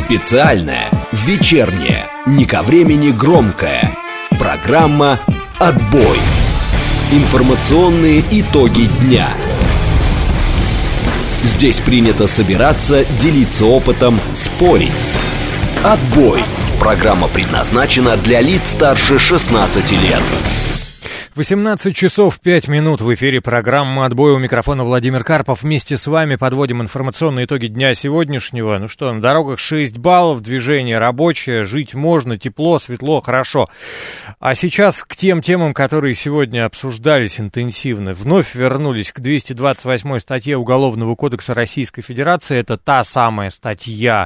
Специальная, вечерняя, не ко времени громкая программа «Отбой». Информационные итоги дня. Здесь принято собираться, делиться опытом, спорить. «Отбой». Программа предназначена для лиц старше 16 лет. 18 часов 5 минут в эфире программы «Отбой». У микрофона Владимир Карпов. Вместе с вами подводим информационные итоги дня сегодняшнего. Ну что, на дорогах 6 баллов, движение рабочее, жить можно, тепло, светло, хорошо. А сейчас к тем темам, которые сегодня обсуждались интенсивно. Вновь вернулись к 228 статье Уголовного кодекса Российской Федерации. Это та самая статья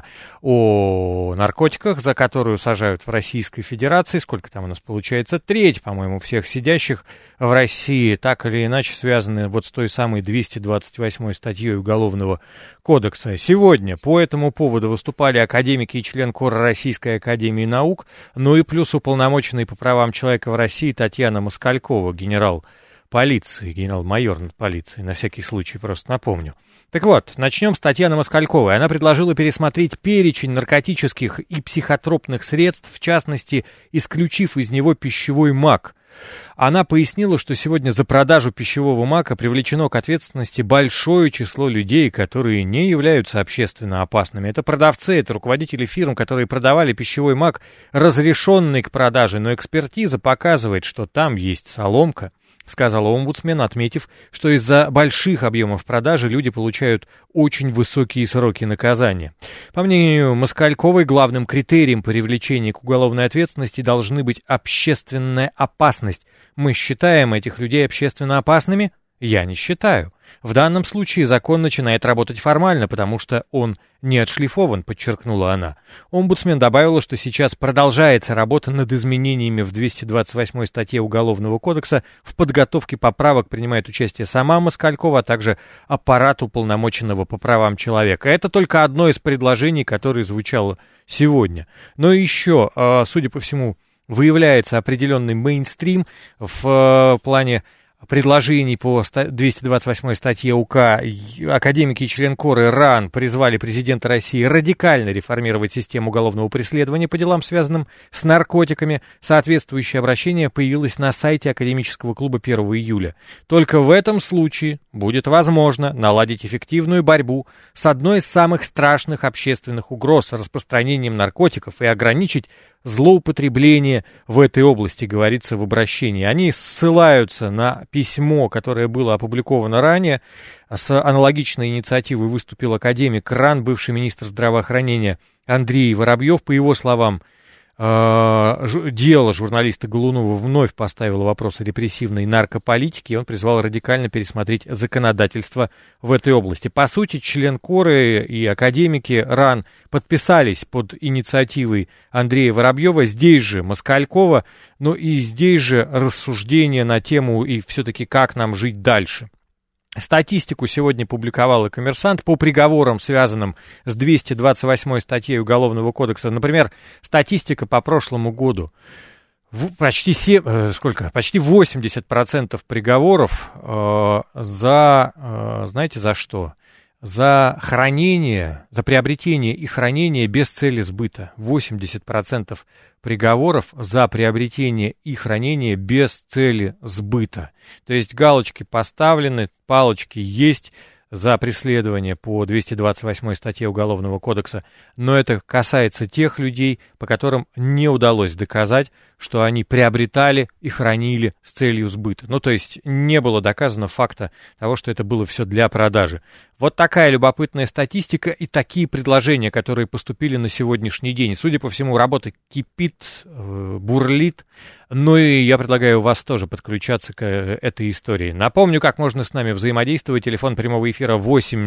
о наркотиках, за которую сажают в Российской Федерации. Сколько там у нас получается? Треть, по-моему, всех сидящих в России так или иначе связаны вот с той самой 228 статьей Уголовного кодекса. Сегодня по этому поводу выступали академики и член Кора Российской академии наук, ну и плюс уполномоченный по правам человека в России Татьяна Москалькова, генерал полиции, генерал-майор полиции, на всякий случай просто напомню. Так вот, начнем с Татьяны Москальковой. Она предложила пересмотреть перечень наркотических и психотропных средств, в частности, исключив из него пищевой мак. Она пояснила, что сегодня за продажу пищевого мака привлечено к ответственности большое число людей, которые не являются общественно опасными. Это продавцы, это руководители фирм, которые продавали пищевой мак, разрешенный к продаже, но экспертиза показывает, что там есть соломка, сказала омбудсмен, отметив, что из-за больших объемов продажи люди получают очень высокие сроки наказания. По мнению Москальковой, главным критерием привлечения к уголовной ответственности должны быть общественная опасность. Мы считаем этих людей общественно опасными? Я не считаю. В данном случае закон начинает работать формально, потому что он не отшлифован, подчеркнула она. Омбудсмен добавила, что сейчас продолжается работа над изменениями в 228 статье Уголовного кодекса. В подготовке поправок принимает участие сама Москалькова, а также аппарат уполномоченного по правам человека. Это только одно из предложений, которое звучало сегодня. Но еще, судя по всему, выявляется определенный мейнстрим в плане предложений по 228 статье УК. Академики и член Коры РАН призвали президента России радикально реформировать систему уголовного преследования по делам, связанным с наркотиками. Соответствующее обращение появилось на сайте Академического клуба 1 июля. Только в этом случае будет возможно наладить эффективную борьбу с одной из самых страшных общественных угроз — распространением наркотиков, и ограничить злоупотребление в этой области, говорится в обращении. Они ссылаются на письмо, которое было опубликовано ранее. С аналогичной инициативой выступил академик РАН, бывший министр здравоохранения Андрей Воробьев. По его словам, дело журналиста Голунова вновь поставило вопрос о репрессивной наркополитике, и он призвал радикально пересмотреть законодательство в этой области. По сути, член Коры и академики РАН подписались под инициативой Андрея Воробьева, здесь же Москалькова, но и здесь же рассуждения на тему и все-таки как нам жить дальше. Статистику сегодня публиковал и «Коммерсант» по приговорам, связанным с 228 статьей Уголовного кодекса. Например, статистика по прошлому году. Почти 80% приговоров знаете, за что? За хранение, за приобретение и хранение без цели сбыта. 80% приговоров за приобретение и хранение без цели сбыта. То есть галочки поставлены, палочки есть за преследование по 228 статье Уголовного кодекса, но это касается тех людей, по которым не удалось доказать, что они приобретали и хранили с целью сбыта. Ну, то есть не было доказано факта того, что это было все для продажи. Вот такая любопытная статистика и такие предложения, которые поступили на сегодняшний день. Судя по всему, работа кипит, бурлит. Ну и я предлагаю вас тоже подключаться к этой истории. Напомню, как можно с нами взаимодействовать. Телефон прямого эфира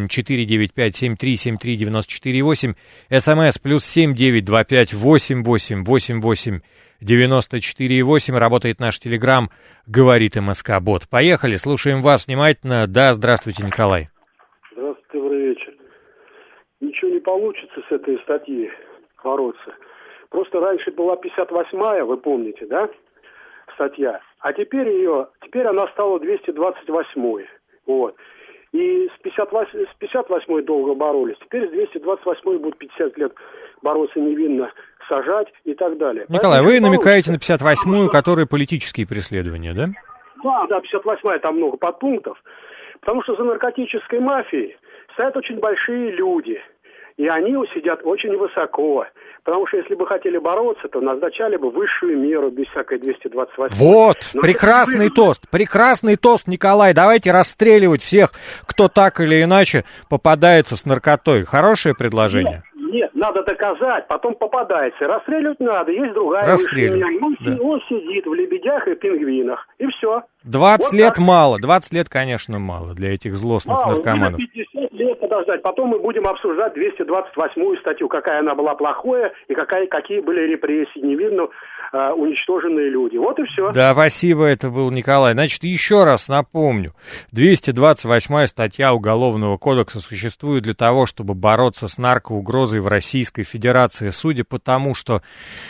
8-495-7373-94-8. СМС +7 925 88 88 94,8. Работает наш телеграм «Говорит МСК-бот». Поехали, слушаем вас внимательно. Да, здравствуйте, Николай. Здравствуйте, добрый вечер. Ничего не получится с этой статьи бороться. Просто раньше была 58-я, вы помните, да, статья, а теперь она стала 228-й. Вот. И с 58-й долго боролись. Теперь с 228-й будут 50 лет бороться невинно, сажать и так далее. Николай, вы намекаете на 58-ю, которая политические преследования, да? Да, 58-я, там много подпунктов. Потому что за наркотической мафией стоят очень большие люди. И они сидят очень высоко. Потому что если бы хотели бороться, то назначали бы высшую меру без всякой 228. Вот, прекрасный тост, Николай. Давайте расстреливать всех, кто так или иначе попадается с наркотой. Хорошее предложение? Нет, надо доказать, потом попадается. Расстреливать надо, есть другая высшая мера. Он сидит в лебедях и пингвинах, и все. 20 лет так. Мало, 20 лет, конечно, мало для этих злостных наркоманов. 50 лет подождать, потом мы будем обсуждать 228-ю статью, какая она была плохая и какие были репрессии, невинно уничтоженные люди. Вот и все. Да, спасибо, это был Николай. Значит, еще раз напомню, 228-я статья Уголовного кодекса существует для того, чтобы бороться с наркоугрозой в Российской Федерации. Судя по тому, что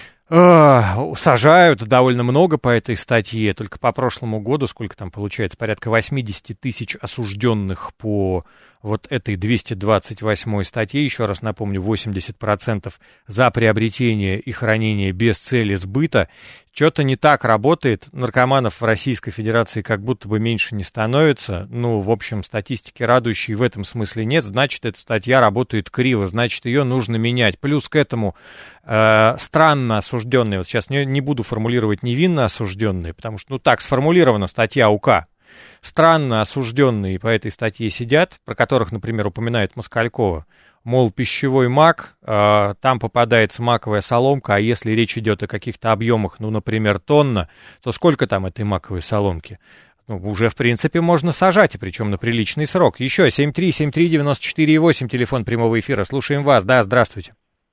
сажают довольно много по этой статье, только по прошлому году, сколько там получается, порядка 80 тысяч осужденных по вот этой 228 статье, еще раз напомню, 80% за приобретение и хранение без цели сбыта. Что-то не так работает, наркоманов в Российской Федерации как будто бы меньше не становится, ну, в общем, статистики радующей в этом смысле нет, значит, эта статья работает криво, значит, ее нужно менять. Плюс к этому странно осужденные, вот сейчас не буду формулировать невинно осужденные, потому что, ну, так сформулирована статья УК. Странно осужденные по этой статье сидят, про которых, например, упоминает Москалькова, мол, пищевой мак, там попадается маковая соломка, а если речь идет о каких-то объемах, ну, например, тонна, то сколько там этой маковой соломки? Ну, уже, в принципе, можно сажать, и причем на приличный срок. Еще 7373948, телефон прямого эфира. Слушаем вас. Да, здравствуйте.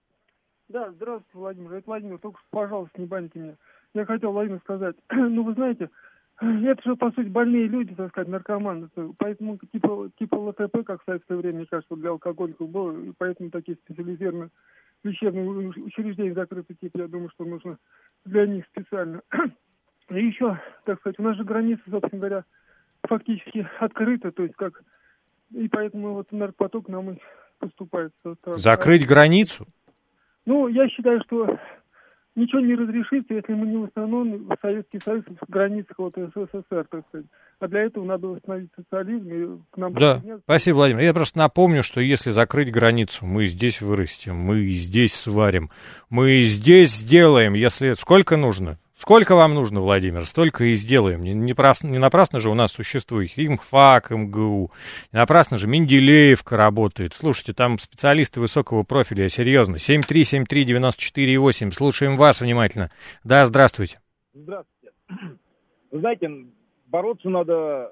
Да, здравствуйте, Владимир. Это Владимир. Только, пожалуйста, не баньте меня. Я хотел, Владимир, сказать, ну, вы знаете, это же, по сути, больные люди, так сказать, наркоманы. Поэтому типа ЛТП, как в советское время, мне кажется, для алкоголиков было, и поэтому такие специализированные лечебные учреждения закрытые типа, я думаю, что нужно для них специально. И еще, так сказать, у нас же граница, собственно говоря, фактически открыта, то есть как... И поэтому вот наркопоток нам и поступает. Закрыть границу? Ну, я считаю, что... Ничего не разрешится, если мы не восстановим Советский Союз в границах вот СССР, так сказать. А для этого надо восстановить социализм и к нам... Да, спасибо, Владимир. Я просто напомню, что если закрыть границу, мы здесь вырастем, мы здесь сварим, мы здесь сделаем, если... Сколько нужно? Сколько вам нужно, Владимир? Столько и сделаем. Не напрасно же у нас существует химфак, МГУ. Не напрасно же Менделеевка работает. Слушайте, там специалисты высокого профиля, я серьезно. 7373948. Слушаем вас внимательно. Да, здравствуйте. Здравствуйте. Вы знаете, бороться надо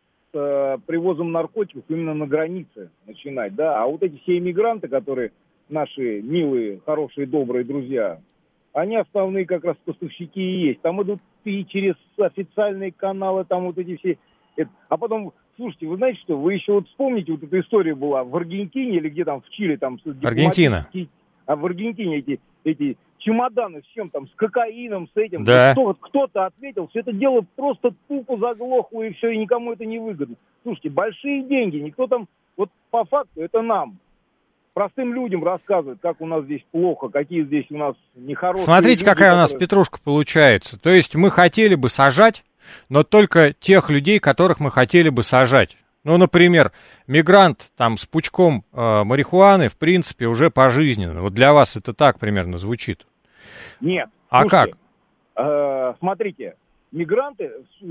с привозом наркотиков именно на границе начинать, да. А вот эти все иммигранты, которые наши милые, хорошие, добрые друзья... Они основные как раз поставщики и есть. Там идут и через официальные каналы, там вот эти все... А потом, слушайте, вы знаете что, вы еще вот вспомните, вот эта история была в Аргентине или где там, в Чили, там... Аргентина. А в Аргентине эти чемоданы с чем там, с кокаином, с этим. Да. Кто-то ответил, все это дело просто тупо заглохло и все, и никому это не выгодно. Слушайте, большие деньги, никто там... Вот по факту это нам. Простым людям рассказывают, как у нас здесь плохо, какие здесь у нас нехорошие... Смотрите, люди, какая у нас петрушка получается. То есть мы хотели бы сажать, но только тех людей, которых мы хотели бы сажать. Ну, например, мигрант там с пучком марихуаны, в принципе, уже пожизненно. Вот для вас это так примерно звучит. Нет. А слушайте, как? Смотрите, мигранты,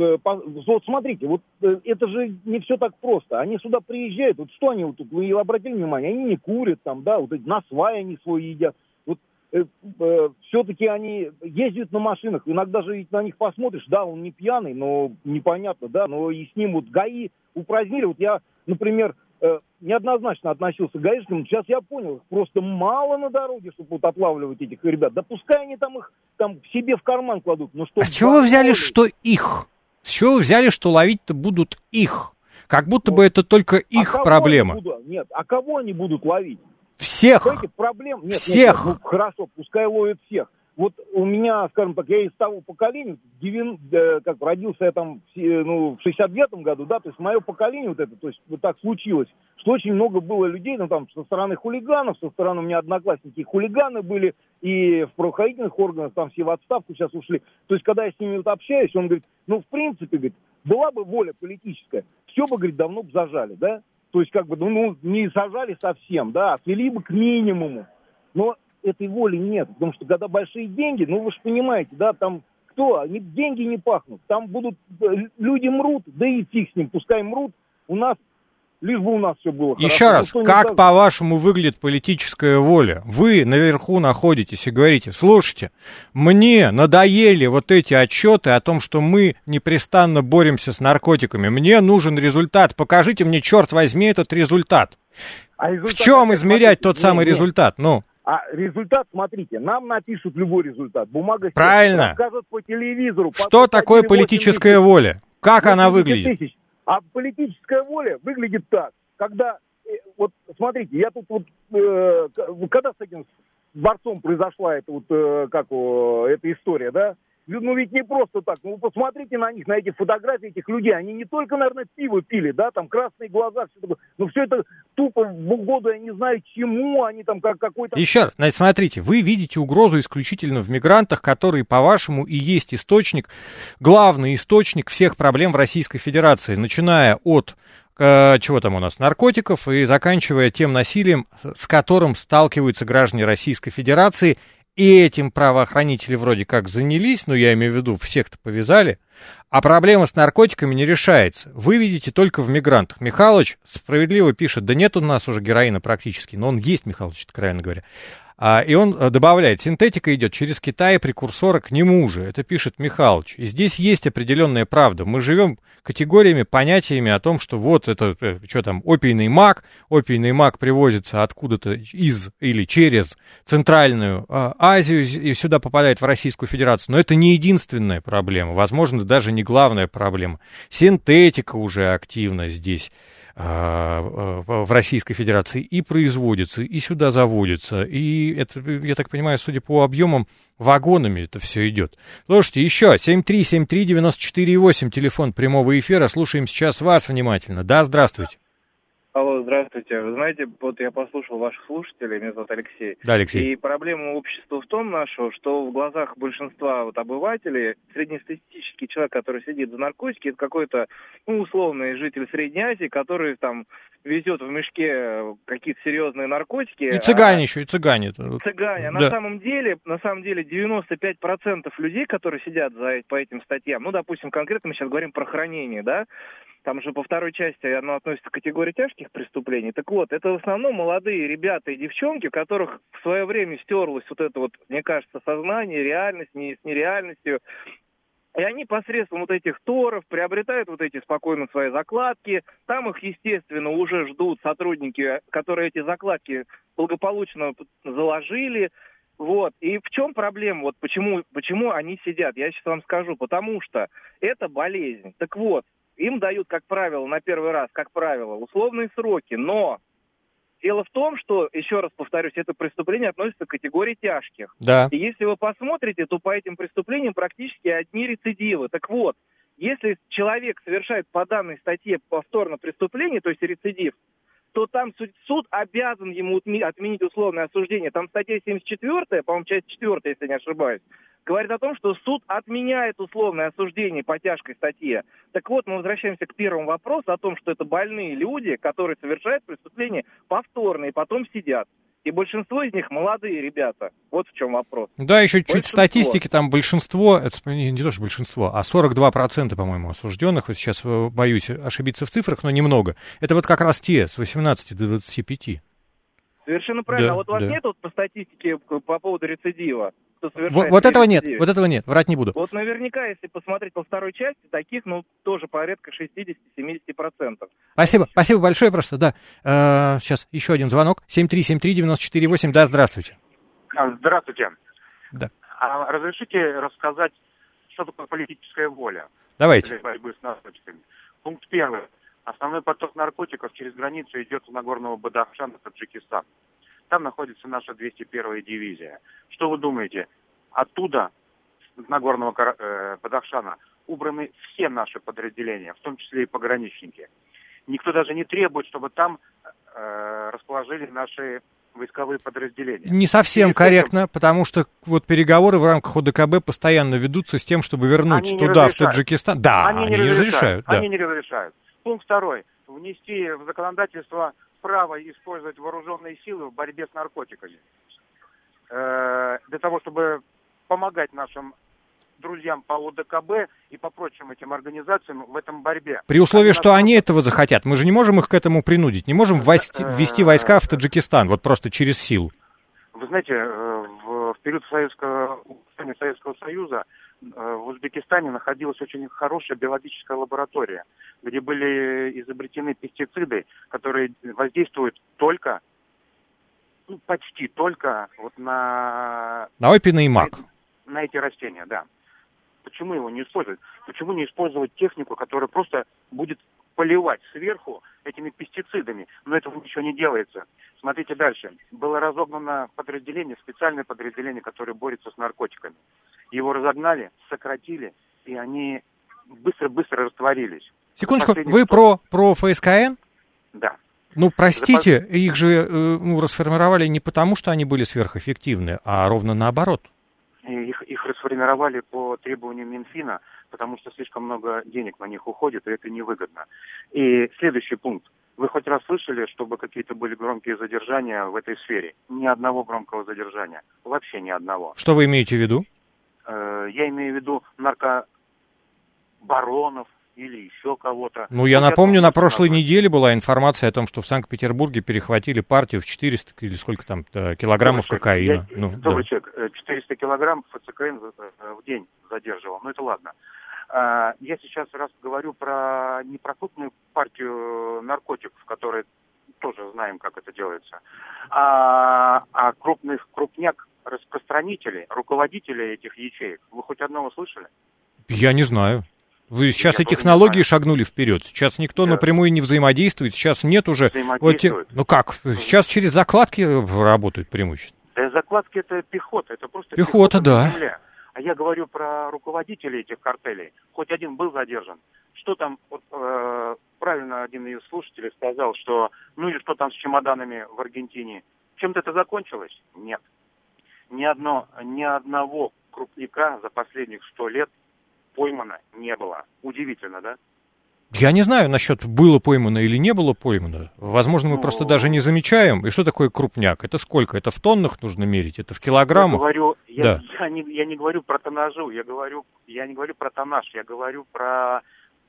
вот смотрите, вот это же не все так просто. Они сюда приезжают, вот что они вот тут, вы обратили внимание, они не курят там, да, вот на свай они свой едят. Вот все-таки они ездят на машинах, иногда же на них посмотришь, да, он не пьяный, но непонятно, да, но и с ним вот ГАИ упразднили. Вот я, например, неоднозначно относился к гаишникам, сейчас я понял, их просто мало на дороге, чтобы вот отлавливать этих ребят. Да пускай они там их там себе в карман кладут. Но а с чего вы взяли, что их? С чего вы взяли, что ловить-то будут их? Как будто бы это только их проблема. Нет, а кого они будут ловить? Всех. Проблем? Нет, всех. Нет, ну, хорошо, пускай ловят всех. Вот у меня, скажем так, я из того поколения, как родился я там в 69-м году, да, то есть мое поколение вот это, то есть вот так случилось, что очень много было людей, ну там со стороны хулиганов, со стороны у меня одноклассники хулиганы были, и в правоохранительных органах там все в отставку сейчас ушли. То есть когда я с ними вот общаюсь, он говорит, ну в принципе, говорит, была бы воля политическая, все бы, говорит, давно бы зажали, да, то есть как бы, ну не сажали совсем, да, свели бы к минимуму, но этой воли нет, потому что когда большие деньги, ну вы же понимаете, да, там они деньги не пахнут, там будут, люди мрут, да и фиг с ним, пускай мрут, у нас, лишь бы у нас все было хорошо. Еще раз, как по-вашему выглядит политическая воля? Вы наверху находитесь и говорите, слушайте, мне надоели вот эти отчеты о том, что мы непрестанно боремся с наркотиками, мне нужен результат, покажите мне, черт возьми, этот результат. В чем измерять тот самый результат? Ну. А результат, смотрите, нам напишут любой результат. Бумага... Правильно. Расскажут по телевизору. Что такое политическая воля? Как она выглядит? Тысяч. А политическая воля выглядит так. Когда, вот смотрите, я тут вот, когда с этим борцом произошла эта вот, эта история, да? Ну ведь не просто так. Ну вы посмотрите на них, на эти фотографии этих людей. Они не только, наверное, пиво пили, да, там красные глаза, все такое. Но все это тупо в угоду, я не знаю чему, они там как какой-то... Еще раз, значит, смотрите, вы видите угрозу исключительно в мигрантах, которые, по-вашему, и есть источник, главный источник всех проблем в Российской Федерации, начиная от, чего там у нас, наркотиков и заканчивая тем насилием, с которым сталкиваются граждане Российской Федерации. И этим правоохранители вроде как занялись, но я имею в виду, всех-то повязали, а проблема с наркотиками не решается. Вы видите только в мигрантах. Михалыч справедливо пишет, да нет у нас уже героина практически, но он есть, Михалыч, откровенно говоря. И он добавляет, синтетика идет через Китай, прекурсоры к нему же. Это пишет Михалыч. И здесь есть определенная правда. Мы живем категориями, понятиями о том, что вот это, что там, опийный мак привозится откуда-то из или через Центральную Азию и сюда попадает в Российскую Федерацию. Но это не единственная проблема, возможно, даже не главная проблема. Синтетика уже активна здесь. В Российской Федерации и производится, и сюда заводится, и это, я так понимаю, судя по объемам, вагонами это все идет. Слушайте, еще 7373948, телефон прямого эфира, слушаем сейчас вас внимательно. Да, здравствуйте. Алло, здравствуйте. Вы знаете, вот я послушал ваших слушателей, меня зовут Алексей. Да, Алексей. И проблема общества в том нашего, что в глазах большинства вот обывателей среднестатистический человек, который сидит за наркотики, это какой-то, условный житель Средней Азии, который там везет в мешке какие-то серьезные наркотики. И цыгане еще, и цыгане. Цыгане. А да. на самом деле 95% людей, которые сидят по этим статьям, допустим, конкретно мы сейчас говорим про хранение, да, там же по второй части оно относится к категории тяжких преступлений. Так вот, это в основном молодые ребята и девчонки, у которых в свое время стерлось вот это вот, мне кажется, сознание, реальность, с нереальностью. И они посредством вот этих торов приобретают вот эти спокойно свои закладки. Там их, естественно, уже ждут сотрудники, которые эти закладки благополучно заложили. Вот. И в чем проблема? Вот почему они сидят? Я сейчас вам скажу. Потому что это болезнь. Так вот, им дают, как правило, на первый раз, условные сроки. Но дело в том, что, еще раз повторюсь, это преступление относится к категории тяжких. Да. И если вы посмотрите, то по этим преступлениям практически одни рецидивы. Так вот, если человек совершает по данной статье повторно преступление, то есть рецидив, то там суд обязан ему отменить условное осуждение. Там статья 74, по-моему, часть 4, если не ошибаюсь, говорит о том, что суд отменяет условное осуждение по тяжкой статье. Так вот, мы возвращаемся к первому вопросу о том, что это больные люди, которые совершают преступления повторно и потом сидят. И большинство из них молодые ребята. Вот в чем вопрос. Да, еще чуть статистики, там большинство, это не то, что большинство, а 42%, по-моему, осужденных, вот сейчас боюсь ошибиться в цифрах, но немного. Это вот как раз те с 18 до 25. Совершенно правильно. Да, а вот у вас нет вот по статистике по поводу рецидива? Вот этого нет, врать не буду. Вот наверняка, если посмотреть по второй части, таких, тоже порядка 60-70%. Спасибо большое просто, да. Сейчас еще один звонок. 7373948, да, здравствуйте. Здравствуйте. Да. Разрешите рассказать, что такое политическая воля? Давайте. Для борьбы с наркотиками. Пункт 1. Основной поток наркотиков через границу идет в Нагорного Бадахшана, Таджикистан. Там находится наша 201-я дивизия. Что вы думаете? Оттуда, с Нагорного Бадахшана, убраны все наши подразделения, в том числе и пограничники. Никто даже не требует, чтобы там расположили наши войсковые подразделения. Не совсем корректно, потому что вот переговоры в рамках ОДКБ постоянно ведутся с тем, чтобы вернуть туда, в Таджикистан. Да, они не разрешают. Да. Они не разрешают. Пункт 2. Внести в законодательство право использовать вооруженные силы в борьбе с наркотиками. Для того, чтобы помогать нашим друзьям по ОДКБ и по прочим этим организациям в этом борьбе. При условии, что они этого захотят. Мы же не можем их к этому принудить. Не можем ввести войска в Таджикистан, вот просто через силу. Вы знаете, в период Советского Союза в Узбекистане находилась очень хорошая биологическая лаборатория, где были изобретены пестициды, которые воздействуют только, почти только вот на опийный мак. На эти растения, да. Почему его не использовать? Почему не использовать технику, которая просто будет поливать сверху этими пестицидами? Но этого ничего не делается. Смотрите дальше. Было разогнано подразделение, специальное подразделение, которое борется с наркотиками. Его разогнали, сократили, и они быстро-быстро растворились. Секундочку, вы про ФСКН? Да. Ну, простите, их же расформировали не потому, что они были сверхэффективны, а ровно наоборот. Их расформировали по требованию Минфина, потому что слишком много денег на них уходит, и это невыгодно. И следующий пункт. Вы хоть раз слышали, чтобы какие-то были громкие задержания в этой сфере? Ни одного громкого задержания. Вообще ни одного. Что вы имеете в виду? Я имею в виду наркобаронов или еще кого-то. Ну, я напомню, на прошлой неделе была информация о том, что в Санкт-Петербурге перехватили партию в 400 или сколько там килограммов кокаина. Добрый человек, 400 килограмм ФЦКН в день задерживал. Ну, это ладно. Я сейчас говорю не про крупную партию наркотиков, которые тоже знаем, как это делается, а крупняк распространителей, руководителей этих ячеек. Вы хоть одного слышали? Я не знаю. Вы сейчас и технологии шагнули вперед. Сейчас никто напрямую не взаимодействует. Сейчас нет уже... Ну как? Сейчас через закладки работают преимущественно. Да, закладки — это пехота. Это просто пехота, да. На земле. А я говорю про руководителей этих картелей. Хоть один был задержан. Что там, правильно один из слушателей сказал, что и что там с чемоданами в Аргентине? Чем-то это закончилось? Нет. Ни одного крупника за последних 100 лет поймано не было. Удивительно, да? Я не знаю насчет было поймано или не было поймано. Возможно, мы просто даже не замечаем. И что такое крупняк? Это сколько? Это в тоннах нужно мерить? Это в килограммах? Я не говорю про тоннажу, я не говорю про тоннаж, я говорю про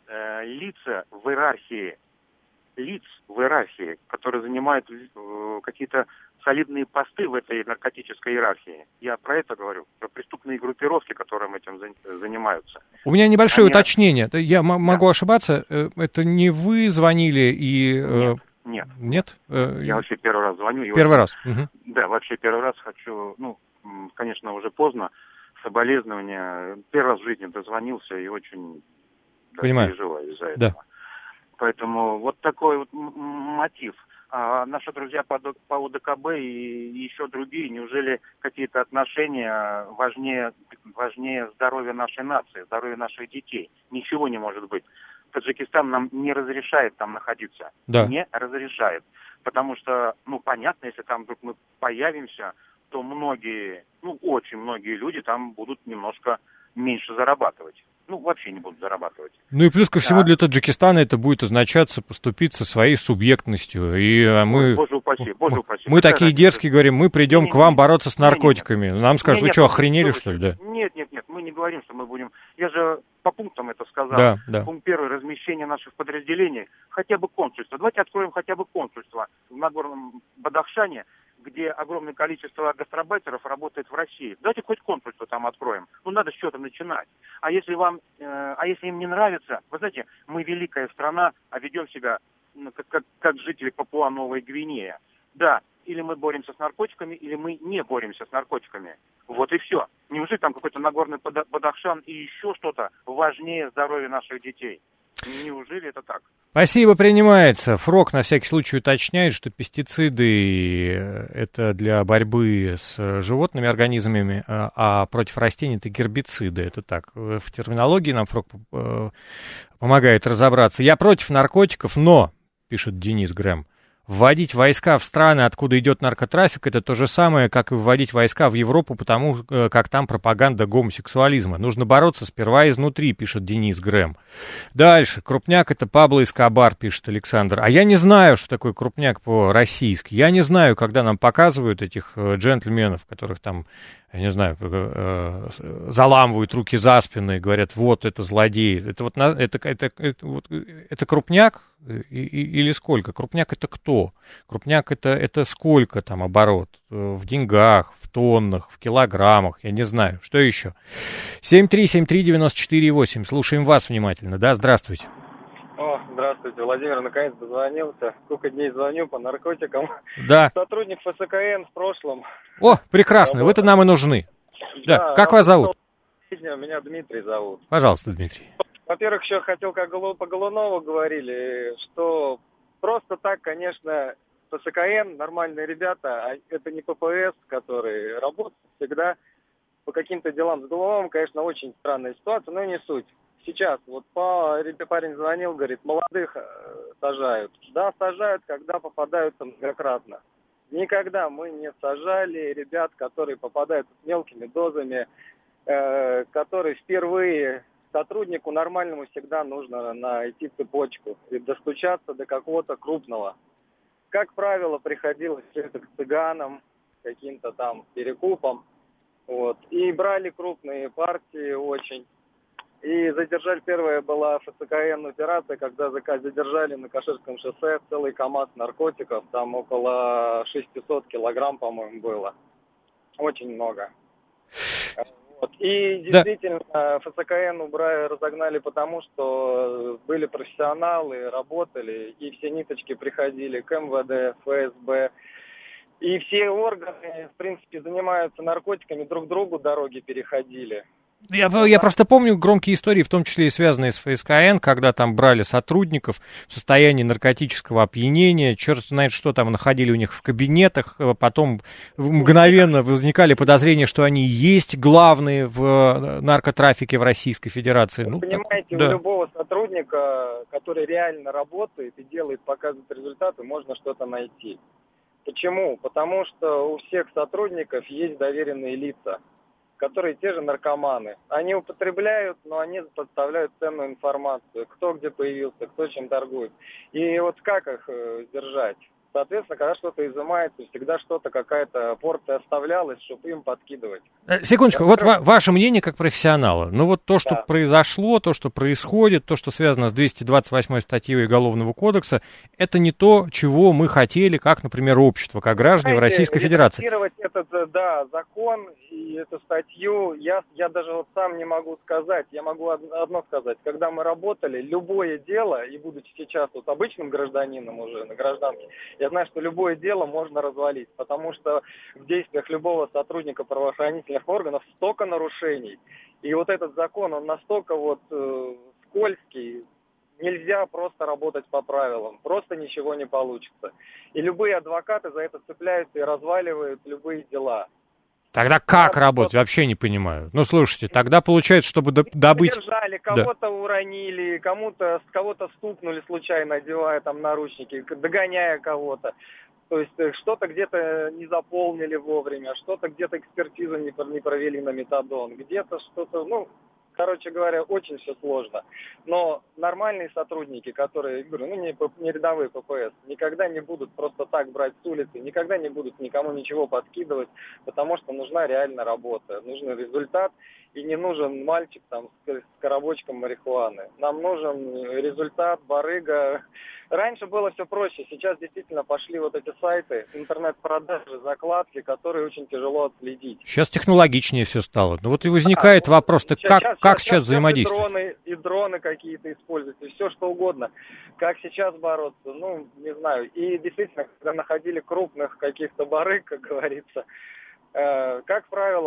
лица в иерархии. Лиц в иерархии, которые занимают какие-то солидные посты в этой наркотической иерархии. Я про это говорю, про преступные группировки, которые этим занимаются. У меня небольшое уточнение. Я могу ошибаться. Это не вы звонили и... Нет. Нет? Я вообще первый раз звоню. Первый раз? Да, вообще первый раз хочу... конечно, уже поздно. Соболезнования. Первый раз в жизни дозвонился и очень переживаю из-за этого. Да. Поэтому вот такой вот мотив. А наши друзья по ОДКБ и еще другие, неужели какие-то отношения важнее здоровья нашей нации, здоровья наших детей? Ничего не может быть. Таджикистан нам не разрешает там находиться. Да. Не разрешает. Потому что, понятно, если там вдруг мы появимся, то очень многие люди там будут немножко меньше зарабатывать. Вообще не будут зарабатывать. И плюс ко всему для Таджикистана это будет означаться поступиться своей субъектностью. И мы... Боже упаси. Мы такие дерзкие говорим, мы придем к вам бороться с наркотиками. Нам скажут, вы что, охренели, что ли? Да? Нет, мы не говорим, что мы будем... Я же по пунктам это сказал. Да. Пункт 1. Размещение наших подразделений. Хотя бы консульство. Давайте откроем хотя бы консульство в Нагорном Бадахшане, где огромное количество гастарбайтеров работает в России. Давайте хоть консульство там откроем. Надо с чего-то начинать. А если им не нравится, вы знаете, мы великая страна, а ведем себя как жители Папуа-Новой Гвинея. Да, или мы боремся с наркотиками, или мы не боремся с наркотиками. Вот и все. Неужели там какой-то Нагорный Бадахшан и еще что-то важнее здоровья наших детей? Неужели это так? Спасибо, принимается. ФРОК на всякий случай уточняет, что пестициды это для борьбы с животными организмами, а против растений это гербициды. Это так. В терминологии нам ФРОК помогает разобраться. Я против наркотиков, но, пишет Денис Грэм, вводить войска в страны, откуда идет наркотрафик, это то же самое, как и вводить войска в Европу, потому как там пропаганда гомосексуализма. Нужно бороться сперва изнутри, пишет Денис Грэм. Дальше. Крупняк — это Пабло Эскобар, пишет Александр. А я не знаю, что такое крупняк по-российски. Я не знаю, когда нам показывают этих джентльменов, которых там, я не знаю, заламывают руки за спину и говорят, вот это злодей. Это вот это крупняк или сколько? Крупняк это кто? Крупняк это сколько там оборот? В деньгах, в тоннах, в килограммах, я не знаю. Что еще? 7373948. Слушаем вас внимательно. Да, здравствуйте. Здравствуйте, Владимир, наконец дозвонился. Сколько дней звоню по наркотикам. Да. Сотрудник ФСКН в прошлом. О, прекрасно, вы-то нам и нужны. Да, как вас зовут? Меня Дмитрий зовут. Пожалуйста, Дмитрий. Во-первых, еще хотел, как по Голунову говорили, что просто так, конечно, ФСКН, нормальные ребята, а это не ППС, которые работают всегда по каким-то делам. С Голуновым, конечно, очень странная ситуация, но не суть. Сейчас, вот парень звонил, говорит, молодых сажают. Да, сажают, когда попадаются многократно. Никогда мы не сажали ребят, которые попадают с мелкими дозами, которые впервые... Сотруднику нормальному всегда нужно найти цепочку и достучаться до какого-то крупного. Как правило, приходилось все это к цыганам, каким-то там перекупам. Вот. И брали крупные партии очень. И задержали, первая была ФСКН операция, когда задержали на Каширском шоссе целый КАМАЗ наркотиков. Там около 600 килограмм, по-моему, было. Очень много. И действительно, ФСКН разогнали потому, что были профессионалы, работали, и все ниточки приходили к МВД, ФСБ. И все органы, в принципе, занимаются наркотиками, друг другу дороги переходили. Я просто помню громкие истории, в том числе и связанные с ФСКН, когда там брали сотрудников в состоянии наркотического опьянения, черт знает что там находили у них в кабинетах, потом мгновенно возникали подозрения, что они и есть главные в наркотрафике в Российской Федерации. Вы понимаете, у любого сотрудника, который реально работает и делает, показывает результаты, можно что-то найти. Почему? Потому что у всех сотрудников есть доверенные лица, которые те же наркоманы. Они употребляют, но они подставляют ценную информацию, кто где появился, кто чем торгует. И вот как их держать? Соответственно, когда что-то изымается, всегда что-то, какая-то порция оставлялась, чтобы им подкидывать. Секундочку, вот ваше мнение как профессионала. Ну вот то, что произошло, то, что происходит, то, что связано с 228 статьей Уголовного кодекса, это не то, чего мы хотели, как, например, общество, как граждане в Российской Федерации. Этот, закон и эту статью, я даже вот сам не могу сказать. Я могу одно сказать. Когда мы работали, любое дело, и будучи сейчас вот обычным гражданином уже на гражданке, я знаю, что любое дело можно развалить, потому что в действиях любого сотрудника правоохранительных органов столько нарушений. И вот этот закон, он настолько скользкий, нельзя просто работать по правилам, просто ничего не получится. И любые адвокаты за это цепляются и разваливают любые дела. Тогда как работать? Вообще не понимаю. Ну, слушайте, тогда получается, чтобы добыть... Держали, кого-то уронили, кого-то стукнули случайно, одевая там наручники, догоняя кого-то. То есть что-то где-то не заполнили вовремя, что-то где-то экспертизу не провели на метадон, где-то что-то, короче говоря, очень все сложно. Но нормальные сотрудники, которые, говорю, не рядовые ППС, никогда не будут просто так брать с улицы, никогда не будут никому ничего подкидывать, потому что нужна реально работа, нужен результат, и не нужен мальчик там с коробочком марихуаны. Нам нужен результат, барыга. Раньше было все проще, сейчас действительно пошли вот эти сайты, интернет-продажи, закладки, которые очень тяжело отследить. Сейчас технологичнее все стало. Ну вот и возникает вопрос, как сейчас взаимодействовать? И дроны какие-то используют, и все что угодно. Как сейчас бороться, не знаю. И действительно, когда находили крупных каких-то барыг, как говорится, как правило,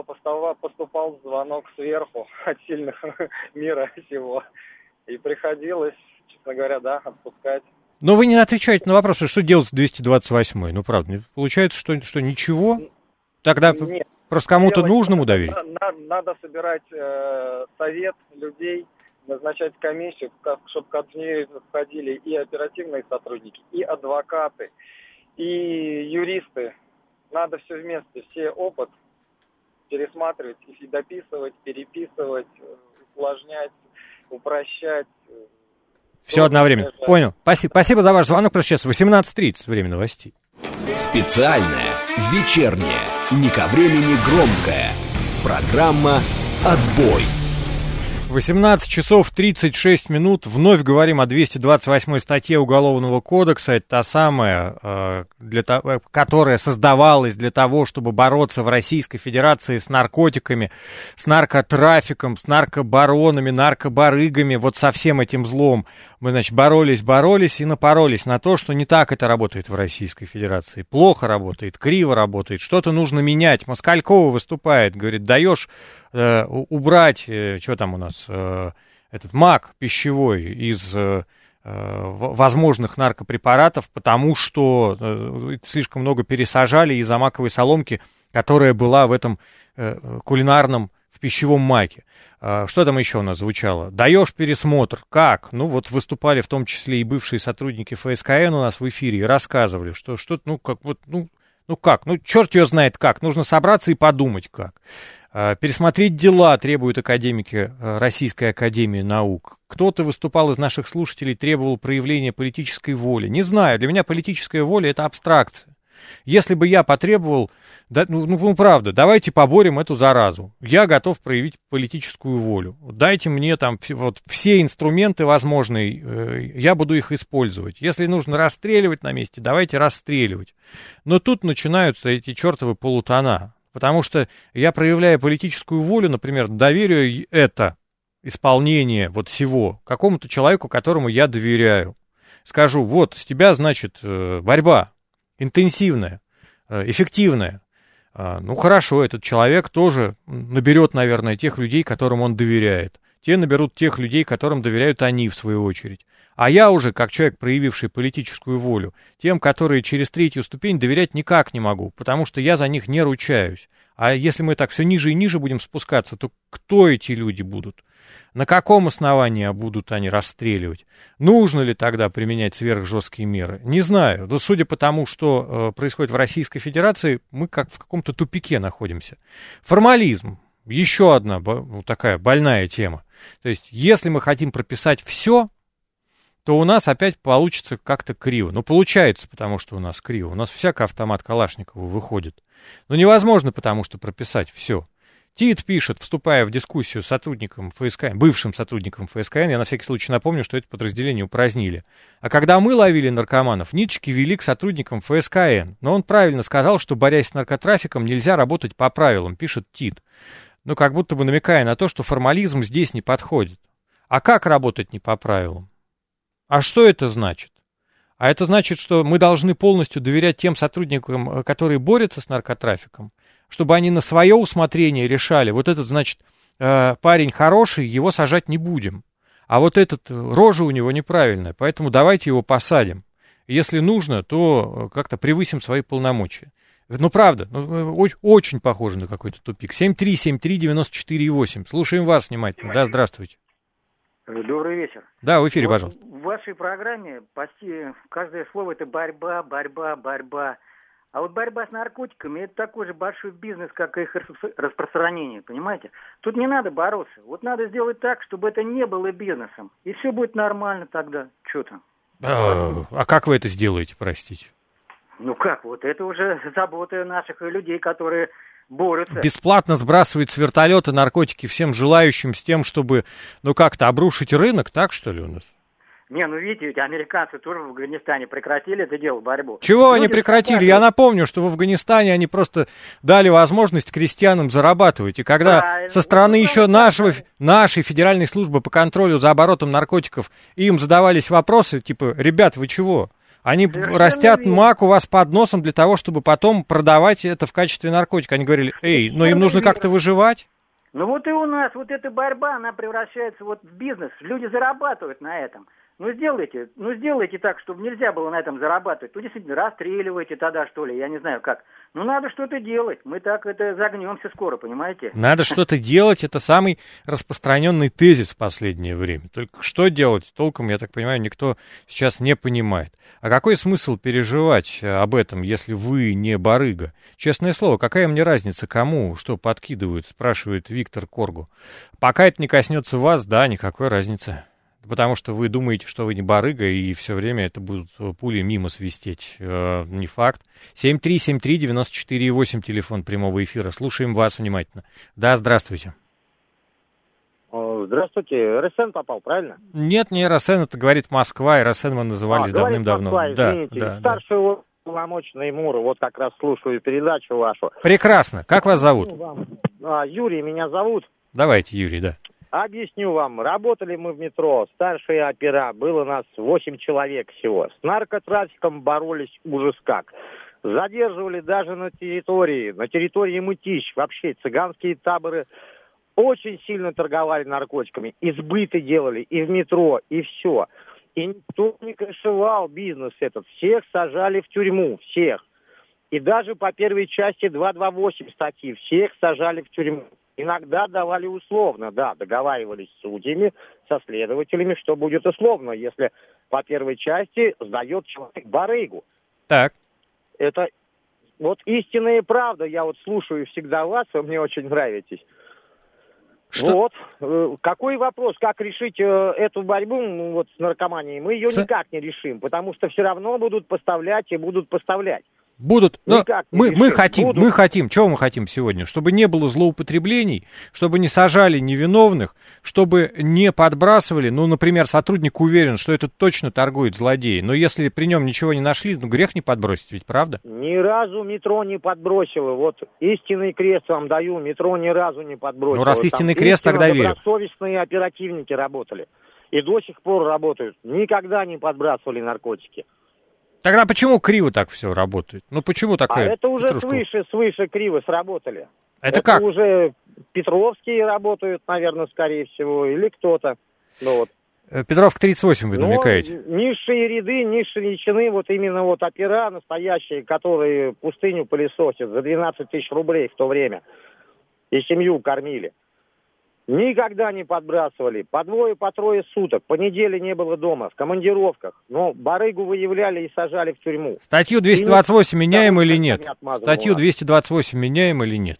поступал звонок сверху от сильных мира сего. И приходилось честно говоря, да, отпускать. Но вы не отвечаете на вопрос, что делать с 228-й. Ну, правда, получается, что ничего? Тогда Нет. просто кому-то нужному доверить? Надо собирать совет людей, назначать комиссию, чтобы к ней входили и оперативные сотрудники, и адвокаты, и юристы. Надо все вместе, все опыт пересматривать, и дописывать, переписывать, усложнять, упрощать. Все одновременно. Понял. Спасибо за ваш звонок. Просто сейчас 18:30, время новостей. Специальная, вечерняя, не ко времени громкая. Программа «Отбой». 18 часов 36 минут. Вновь говорим о 228 статье Уголовного кодекса. Это та самая, которая создавалась для того, чтобы бороться в Российской Федерации с наркотиками, с наркотрафиком, с наркобаронами, наркобарыгами, вот со всем этим злом. Мы, значит, боролись и напоролись на то, что не так это работает в Российской Федерации. Плохо работает, криво работает, что-то нужно менять. Москалькова выступает, говорит, даешь убрать, что там у нас, этот мак пищевой из возможных наркопрепаратов, потому что слишком много пересажали из-за маковой соломки, которая была в этом кулинарном, в пищевом маке. Что там еще у нас звучало? Даешь пересмотр. Как? Ну, вот выступали в том числе и бывшие сотрудники ФСКН у нас в эфире и рассказывали, что черт ее знает как. Нужно собраться и подумать как. Пересмотреть дела требуют академики Российской академии наук. Кто-то выступал из наших слушателей, требовал проявления политической воли. Не знаю, для меня политическая воля — это абстракция. Если бы я потребовал, правда, давайте поборем эту заразу, я готов проявить политическую волю. Дайте мне там вот все инструменты возможные, я буду их использовать. Если нужно расстреливать на месте, давайте расстреливать. Но тут начинаются эти чертовы полутона. Потому что я проявляю политическую волю, например, доверию это исполнение вот всего какому-то человеку, которому я доверяю. Скажу, вот, с тебя, значит, борьба интенсивная, эффективная. Ну, хорошо, этот человек тоже наберет, наверное, тех людей, которым он доверяет. Те наберут тех людей, которым доверяют они, в свою очередь. А я уже, как человек, проявивший политическую волю, тем, которые через третью ступень доверять никак не могу, потому что я за них не ручаюсь. А если мы так все ниже и ниже будем спускаться, то кто эти люди будут? На каком основании будут они расстреливать? Нужно ли тогда применять сверхжесткие меры? Не знаю. Но судя по тому, что происходит в Российской Федерации, мы как в каком-то тупике находимся. Формализм. Еще одна такая больная тема. То есть, если мы хотим прописать все, то у нас опять получится как-то криво. Ну, получается, потому что у нас криво. У нас всяко автомат Калашникова выходит. Но невозможно, потому что прописать все. ТИТ пишет, вступая в дискуссию с сотрудником ФСКН, бывшим сотрудником ФСКН, я на всякий случай напомню, что это подразделение упразднили. А когда мы ловили наркоманов, ниточки вели к сотрудникам ФСКН. Но он правильно сказал, что, борясь с наркотрафиком, нельзя работать по правилам, пишет ТИТ. Ну, как будто бы намекая на то, что формализм здесь не подходит. А как работать не по правилам? А что это значит? А это значит, что мы должны полностью доверять тем сотрудникам, которые борются с наркотрафиком, чтобы они на свое усмотрение решали, вот этот, значит, парень хороший, его сажать не будем. А вот этот, рожа у него неправильная, поэтому давайте его посадим. Если нужно, то как-то превысим свои полномочия. Ну, правда, очень похоже на какой-то тупик. 7373948. Слушаем вас внимательно. Да, здравствуйте. Добрый вечер. Да, в эфире, пожалуйста. В вашей программе почти каждое слово — это борьба, борьба, борьба. А вот борьба с наркотиками — это такой же большой бизнес, как и их распространение, понимаете? Тут не надо бороться. Вот надо сделать так, чтобы это не было бизнесом. И все будет нормально тогда. Что там? А как вы это сделаете, простите? Ну как, вот это уже забота наших людей, которые борются. Бесплатно сбрасывает с вертолета наркотики всем желающим с тем, чтобы, как-то обрушить рынок, так что ли у нас? Не, видите, ведь американцы тоже в Афганистане прекратили это дело, борьбу. Чего они прекратили? Я напомню, что в Афганистане они просто дали возможность крестьянам зарабатывать. И когда со стороны еще нашей Федеральной службы по контролю за оборотом наркотиков им задавались вопросы, типа, ребят, вы чего? Они растят мак у вас под носом для того, чтобы потом продавать это в качестве наркотика. Они говорили, но им нужно как-то выживать. Ну вот и у нас вот эта борьба, она превращается вот в бизнес. Люди зарабатывают на этом. Ну, сделайте так, чтобы нельзя было на этом зарабатывать. Ну, действительно, расстреливайте тогда, что ли, я не знаю как. Ну, надо что-то делать. Мы так загнемся скоро, понимаете? Надо что-то делать, это самый распространенный тезис в последнее время. Только что делать, толком, я так понимаю, никто сейчас не понимает. А какой смысл переживать об этом, если вы не барыга? Честное слово, какая мне разница, кому что подкидывают, спрашивает Виктор Коргу. Пока это не коснется вас, да, никакой разницы. Потому что вы думаете, что вы не барыга, и все время это будут пули мимо свистеть. Не факт. 7373948, телефон прямого эфира. Слушаем вас внимательно. Да, здравствуйте. Здравствуйте. РСН попал, правильно? Нет, не РСН, это говорит Москва. РСН мы назывались давным-давно. Москва, извините. Да. Старший полномочный Мур, вот как раз слушаю передачу вашу. Прекрасно. Как вас зовут? Юрий меня зовут. Давайте, Юрий, да. Объясню вам. Работали мы в метро, старшие опера, было нас 8 человек всего. С наркотрафиком боролись ужас как. Задерживали даже на территории Мытищ, вообще цыганские таборы очень сильно торговали наркотиками. Избыты делали и в метро, и все. И никто не крышевал бизнес этот. Всех сажали в тюрьму, всех. И даже по первой части 228 статьи всех сажали в тюрьму. Иногда давали условно, да, договаривались с судьями, со следователями, что будет условно, если по первой части сдает человек барыгу. Так. Это вот истинная правда, я вот слушаю всегда вас, вы мне очень нравитесь. Что? Вот, какой вопрос, как решить эту борьбу вот, с наркоманией? Мы ее никак не решим, потому что все равно будут поставлять и будут поставлять. Будут, но мы хотим, чего мы хотим сегодня? Чтобы не было злоупотреблений, чтобы не сажали невиновных, чтобы не подбрасывали, ну, например, сотрудник уверен, что это точно торгует злодей, но если при нем ничего не нашли, ну, грех не подбросить, ведь правда? Ни разу метро не подбросило, вот истинный крест вам даю, метро ни разу не подбросило. Ну, раз истинный крест, тогда верю. Добросовестные оперативники работали и до сих пор работают, никогда не подбрасывали наркотики. Тогда почему криво так все работает? Ну почему такое? А это уже свыше криво сработали. Это как? Уже Петровские работают, наверное, скорее всего, или кто-то. Ну, вот. Петровка 38 вы намекаете? Низшие ряды, низшие чины, вот именно вот опера настоящие, которые пустыню пылесосят за 12 тысяч рублей в то время. И семью кормили. Никогда не подбрасывали. По 2-3 суток. По неделе не было дома. В командировках. Но барыгу выявляли и сажали в тюрьму. Статью 228 меняем или нет? Статью 228 меняем или нет?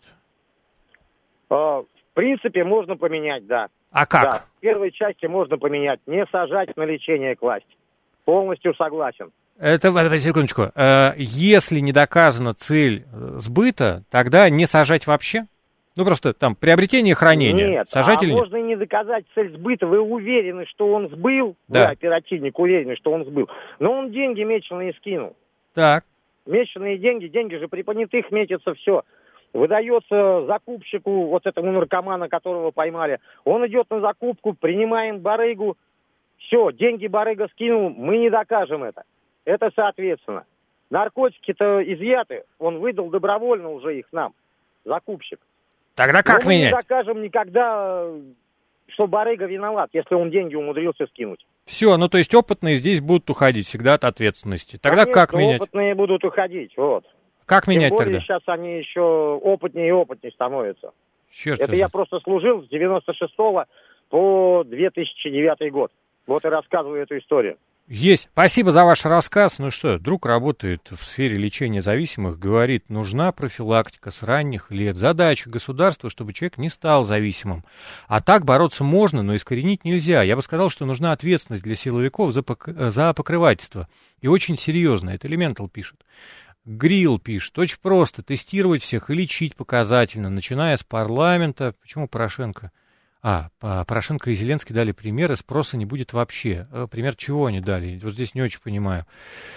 В принципе, можно поменять, да. А как? Да. В первой части можно поменять. Не сажать, на лечение класть. Полностью согласен. Это, секундочку. Если не доказана цель сбыта, тогда не сажать вообще? Ну, просто там приобретение и хранение. Нет, сажать или нет? Можно и не доказать цель сбыта. Вы уверены, что он сбыл? Да. Вы, оперативник, уверены, что он сбыл. Но он деньги меченые скинул. Так. Меченые деньги же при понятых метится все. Выдается закупщику, вот этому наркомана, которого поймали. Он идет на закупку, принимаем барыгу. Все, деньги барыга скинул, мы не докажем это. Это соответственно. Наркотики-то изъяты, он выдал добровольно уже их нам, закупщик. Тогда как но мы менять? Не докажем никогда, что барыга виноват, если он деньги умудрился скинуть. Все, ну то есть опытные здесь будут уходить всегда от ответственности. Тогда конечно, как менять? Опытные будут уходить, вот. Как менять Тем более, тогда? сейчас они еще опытнее и опытнее становятся. Черт это я просто служил с 96 по 2009 год. Вот и рассказываю эту историю. Есть. Спасибо за ваш рассказ. Ну что, друг работает в сфере лечения зависимых, говорит, нужна профилактика с ранних лет. Задача государства, чтобы человек не стал зависимым. А так бороться можно, но искоренить нельзя. Я бы сказал, что нужна ответственность для силовиков за покрывательство. И очень серьезно. Это Элементал пишет. Грилл пишет. Очень просто. Тестировать всех и лечить показательно, начиная с парламента. Почему Порошенко? Порошенко и Зеленский дали примеры, спроса не будет вообще. Пример чего они дали? Вот здесь не очень понимаю.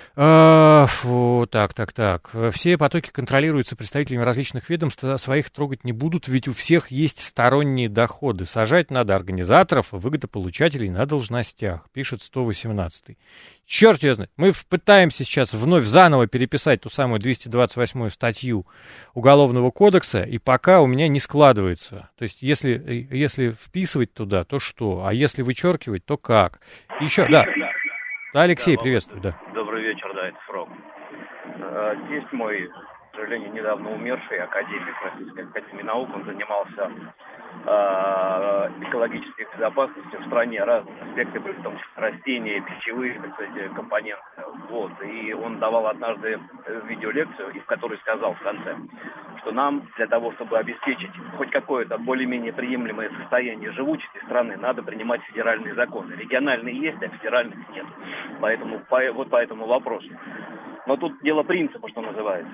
Так. Все потоки контролируются представителями различных ведомств, своих трогать не будут, ведь у всех есть сторонние доходы. Сажать надо организаторов, выгодополучателей на должностях, пишет 118-й. Черт ее знает. Мы пытаемся сейчас вновь заново переписать ту самую 228-ю статью Уголовного кодекса, и пока у меня не складывается. То есть, если вписывать туда, то что? А если вычеркивать, то как? Еще, да. Да, Алексей, приветствую, да. Добрый вечер, да, это Фрог. Тесть мой, к сожалению, недавно умерший, академик Российской академии наук, он занимался экологической безопасностью в стране, разные аспекты были, в том числе растения, пищевые, так сказать, компоненты. Вот. И он давал однажды видеолекцию, в которой сказал в конце, что нам для того, чтобы обеспечить хоть какое-то более-менее приемлемое состояние живучести страны, надо принимать федеральные законы. Региональные есть, а федеральных нет. Поэтому вот по этому вопросу. Но тут дело принципа, что называется.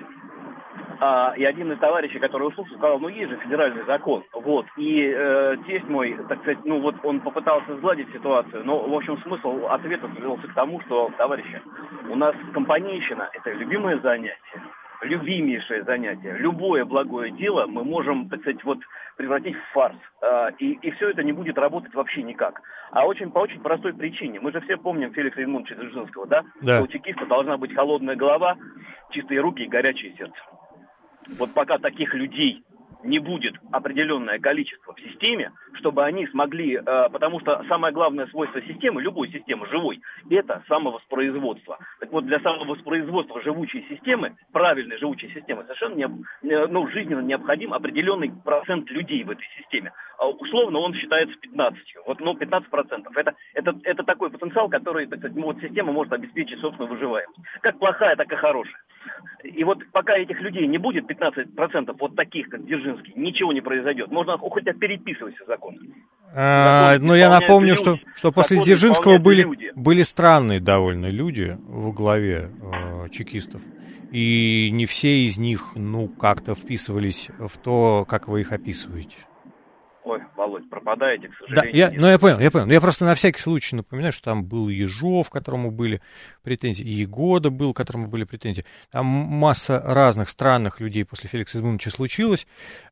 И один из товарищей, который услышал, сказал, ну есть же федеральный закон. Вот. И тесть мой, так сказать, ну вот он попытался сгладить ситуацию, но, в общем, смысл ответа свелся к тому, что, товарищи, у нас компанейщина – это любимое занятие, любимейшее занятие. Любое благое дело мы можем, так сказать, вот превратить в фарс. И все это не будет работать вообще никак. А по очень простой причине. Мы же все помним Феликса Эдмундовича Дзержинского, да? Да. Что у чекиста должна быть холодная голова, чистые руки и горячее сердце. Вот пока таких людей не будет определенное количество в системе, чтобы они смогли, потому что самое главное свойство системы, любой системы живой, это самовоспроизводство. Так вот, для самовоспроизводства живучей системы, правильной живучей системы, совершенно жизненно необходим определенный процент людей в этой системе. Условно он считается 15%. Вот, 15%. Это такой потенциал, который, так сказать, вот система может обеспечить собственную выживаемость. Как плохая, так и хорошая. И вот пока этих людей не будет, 15% вот таких, как Дзержинский, ничего не произойдет. Можно хоть переписывать все законы. Но я напомню, что после Дзержинского были странные довольно люди во главе чекистов. И не все из них, как-то вписывались в то, как вы их описываете. Ой, Володь, пропадаете, к сожалению. Да, я понял. Я просто на всякий случай напоминаю, что там был Ежов, к которому были претензии, и Егода был, к которому были претензии. Там масса разных странных людей после Феликса Эдмундовича случилось.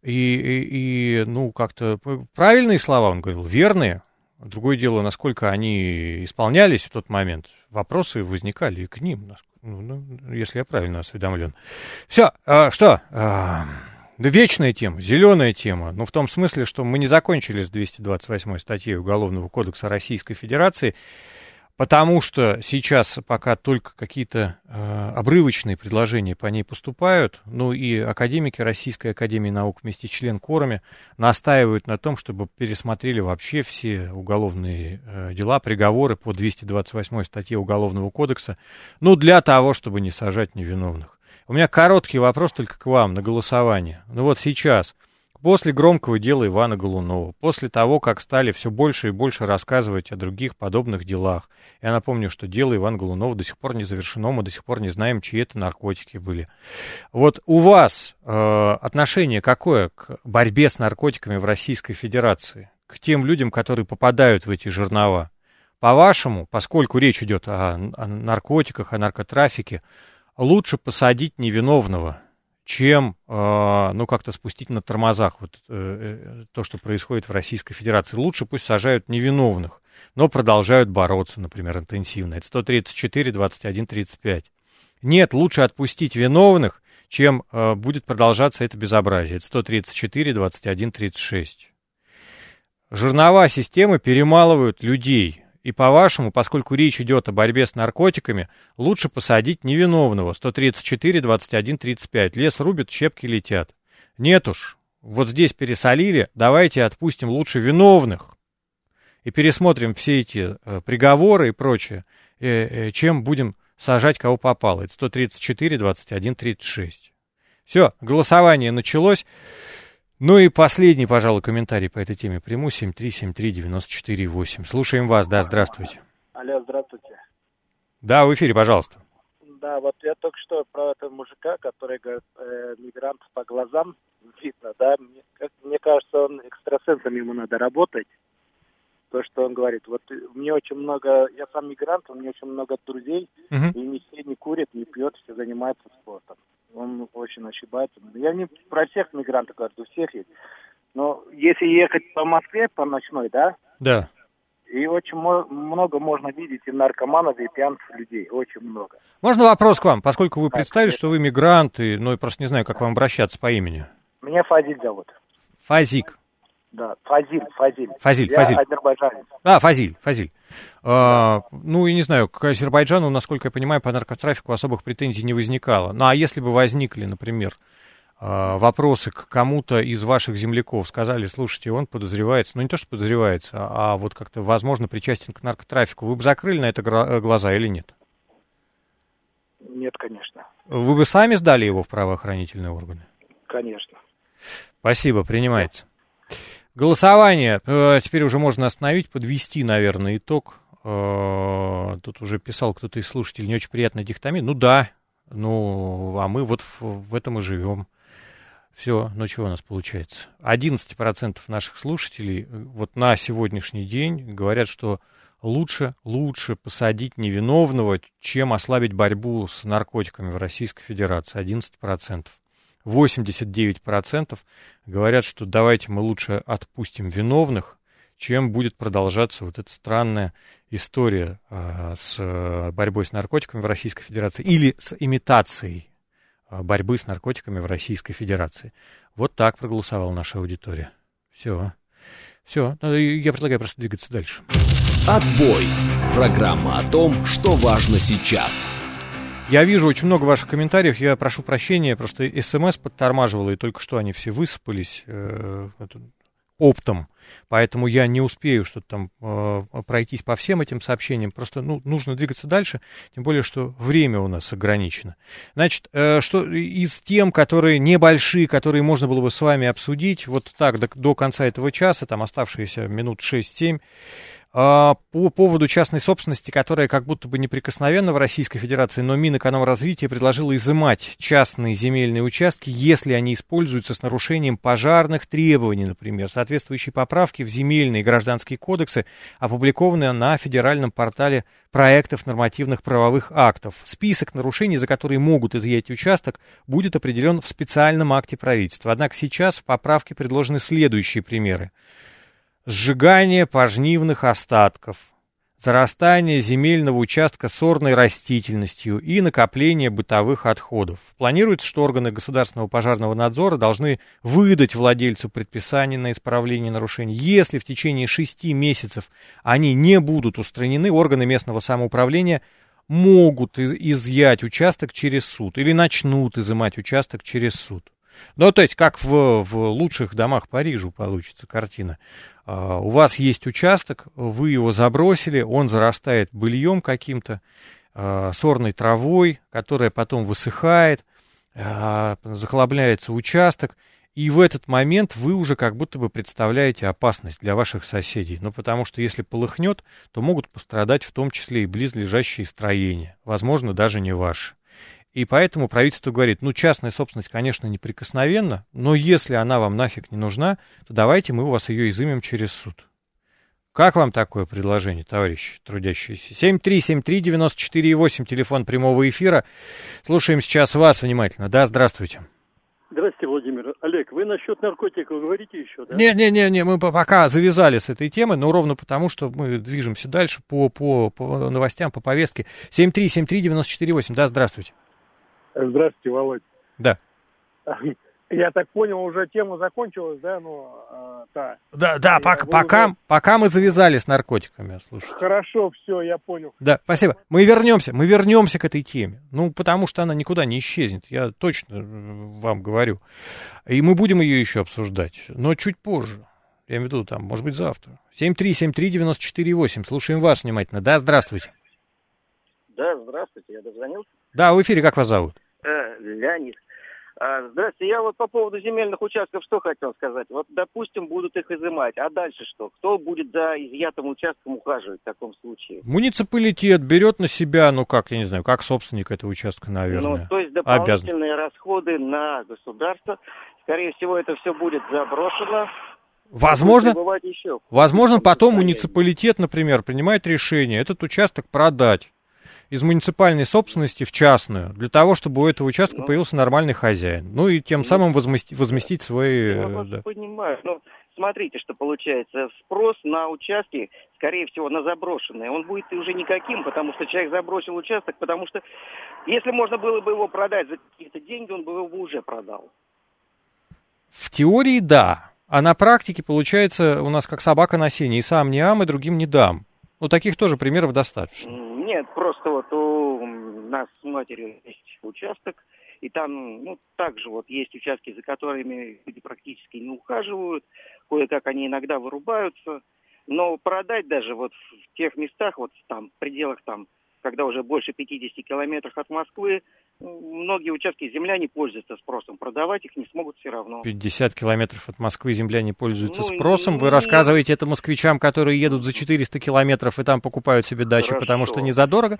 И как-то правильные слова он говорил, верные. Другое дело, насколько они исполнялись в тот момент. Вопросы возникали и к ним, если я правильно осведомлен. Все, что... Да вечная тема, зеленая тема, в том смысле, что мы не закончили с 228 статьей Уголовного кодекса Российской Федерации, потому что сейчас пока только какие-то обрывочные предложения по ней поступают, и академики Российской академии наук вместе с член-корами настаивают на том, чтобы пересмотрели вообще все уголовные дела, приговоры по 228 статье Уголовного кодекса, для того, чтобы не сажать невиновных. У меня короткий вопрос только к вам на голосование. Вот сейчас, после громкого дела Ивана Голунова, после того, как стали все больше и больше рассказывать о других подобных делах, я напомню, что дело Ивана Голунова до сих пор не завершено, мы до сих пор не знаем, чьи это наркотики были. Вот у вас отношение какое к борьбе с наркотиками в Российской Федерации, к тем людям, которые попадают в эти жернова? По-вашему, поскольку речь идет о наркотиках, о наркотрафике, лучше посадить невиновного, чем, как-то спустить на тормозах то, что происходит в Российской Федерации. Лучше пусть сажают невиновных, но продолжают бороться, например, интенсивно. Это 134, 21, 35. Нет, лучше отпустить виновных, чем будет продолжаться это безобразие. Это 134, 21, 36. Жернова системы перемалывают людей. И по-вашему, поскольку речь идет о борьбе с наркотиками, лучше посадить невиновного. 134, 21, 35. Лес рубят, щепки летят. Нет уж, вот здесь пересолили, давайте отпустим лучше виновных. И пересмотрим все эти приговоры и прочее, чем будем сажать кого попало. Это 134, 21, 36. Все, голосование началось. И последний, пожалуй, комментарий по этой теме приму. 7373948. Слушаем вас. Да, здравствуйте. Алло, здравствуйте. Да, в эфире, пожалуйста. Да, вот я только что про этого мужика, который говорит, мигрант по глазам видно, да. Мне кажется, он экстрасенсом, ему надо работать. То, что он говорит. Вот мне очень много, я сам мигрант, у меня очень много друзей, и не все не курят, не пьют, все занимаются спортом. Он очень ошибается. Я не про всех мигрантов говорю, у всех есть. Но если ехать по Москве, по ночной, да? Да. И очень много можно видеть и наркоманов, и пьяных людей. Очень много. Можно вопрос к вам? Поскольку вы представили, что вы мигрант, и, я просто не знаю, как вам обращаться по имени. Меня Фазик зовут. Фазик. Да, Фазиль. Фазиль. Азербайджанец. Фазиль. Ну, и не знаю, к Азербайджану, насколько я понимаю, по наркотрафику особых претензий не возникало. Ну, а если бы возникли, например, вопросы к кому-то из ваших земляков, сказали, слушайте, он подозревается, ну, не то, что подозревается, а вот как-то, возможно, причастен к наркотрафику, вы бы закрыли на это глаза или нет? Нет, конечно. Вы бы сами сдали его в правоохранительные органы? Конечно. Спасибо, принимается. Голосование теперь уже можно остановить, подвести, наверное, итог. Тут уже писал кто-то из слушателей, не очень приятная дихотомия. Ну да, а мы вот в этом и живем. Все, ну чего у нас получается? 11% наших слушателей вот на сегодняшний день говорят, что лучше посадить невиновного, чем ослабить борьбу с наркотиками в Российской Федерации. 11%. 89% говорят, что давайте мы лучше отпустим виновных, чем будет продолжаться вот эта странная история с борьбой с наркотиками в Российской Федерации или с имитацией борьбы с наркотиками в Российской Федерации. Вот так проголосовала наша аудитория. Все. Я предлагаю просто двигаться дальше. Отбой. Программа о том, что важно сейчас. Я вижу очень много ваших комментариев, я прошу прощения, просто СМС подтормаживало, и только что они все высыпались оптом, поэтому я не успею что-то там пройтись по всем этим сообщениям, просто нужно двигаться дальше, тем более, что время у нас ограничено. Значит, что из тем, которые небольшие, которые можно было бы с вами обсудить, вот так до конца этого часа, там оставшиеся минут 6-7, по поводу частной собственности, которая как будто бы неприкосновенна в Российской Федерации, но Минэкономразвития предложила изымать частные земельные участки, если они используются с нарушением пожарных требований, например. Соответствующие поправки в земельные и гражданские кодексы опубликованы на федеральном портале проектов нормативных правовых актов. Список нарушений, за которые могут изъять участок, будет определен в специальном акте правительства. Однако сейчас в поправке предложены следующие примеры. Сжигание пожнивных остатков, зарастание земельного участка сорной растительностью и накопление бытовых отходов. Планируется, что органы государственного пожарного надзора должны выдать владельцу предписание на исправление нарушений. Если в течение 6 месяцев они не будут устранены, органы местного самоуправления могут изъять участок через суд или начнут изымать участок через суд. Ну, то есть, как в лучших домах Парижа получится картина. У вас есть участок, вы его забросили, он зарастает быльем каким-то, сорной травой, которая потом высыхает, захлабляется участок, и в этот момент вы уже как будто бы представляете опасность для ваших соседей. Ну, потому что если полыхнет, то могут пострадать в том числе и близлежащие строения, возможно, даже не ваши. И поэтому правительство говорит, частная собственность, конечно, неприкосновенна, но если она вам нафиг не нужна, то давайте мы у вас ее изымем через суд. Как вам такое предложение, товарищи трудящиеся? 7373948, телефон прямого эфира. Слушаем сейчас вас внимательно. Да, здравствуйте. Здравствуйте, Владимир. Олег, вы насчет наркотиков говорите еще, да? Не, мы пока завязали с этой темой, но ровно потому, что мы движемся дальше по новостям, по повестке. 7373948, да, здравствуйте. Здравствуйте, Володь. Да. Я так понял, уже тема закончилась, да? Пока мы завязали с наркотиками, слушайте. Хорошо, все, я понял. Да, спасибо. Мы вернемся к этой теме. Потому что она никуда не исчезнет, я точно вам говорю. И мы будем ее еще обсуждать, но чуть позже. Я имею в виду, может быть, завтра. 7373948, слушаем вас внимательно. Да, здравствуйте. Да, здравствуйте, я дозвонился. Да, в эфире, как вас зовут? Леонид. Здравствуйте, я вот по поводу земельных участков что хотел сказать. Вот, допустим, будут их изымать, а дальше что? Кто будет за изъятым участком ухаживать в таком случае? Муниципалитет берет на себя, как собственник этого участка, наверное. То есть дополнительные расходы на государство. Скорее всего, это все будет заброшено. Возможно, потом муниципалитет, например, принимает решение этот участок продать из муниципальной собственности в частную, для того, чтобы у этого участка появился нормальный хозяин. И тем самым возместить свои... Я вас понимаю. Смотрите, что получается. Спрос на участки, скорее всего, на заброшенные, он будет уже никаким, потому что человек забросил участок, потому что если можно было бы его продать за какие-то деньги, он бы его уже продал. В теории, да. А на практике получается у нас как собака на сене. И сам не ам, и другим не дам. Ну, таких тоже примеров достаточно. Нет, просто вот у нас с матерью есть участок, и там, ну, также вот есть участки, за которыми люди практически не ухаживают, кое-как они иногда вырубаются, но продать даже вот в тех местах, вот там, в пределах там, когда уже больше 50 километров от Москвы, многие участки земля не пользуются спросом, продавать их не смогут все равно. 50 километров от Москвы земля не пользуется спросом. Вы рассказываете это москвичам, которые едут за 400 километров и там покупают себе дачу, Хорошо. потому что не задорого?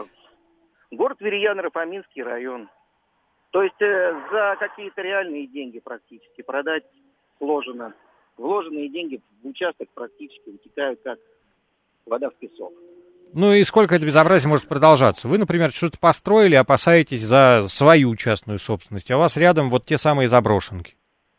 Город Верьян, Рапаминский район. То есть за какие-то реальные деньги практически продать сложно. Вложенные деньги в участок практически утекают как вода в песок. Ну и сколько это безобразие может продолжаться? Вы, например, что-то построили, опасаетесь за свою частную собственность, а у вас рядом вот те самые заброшенки.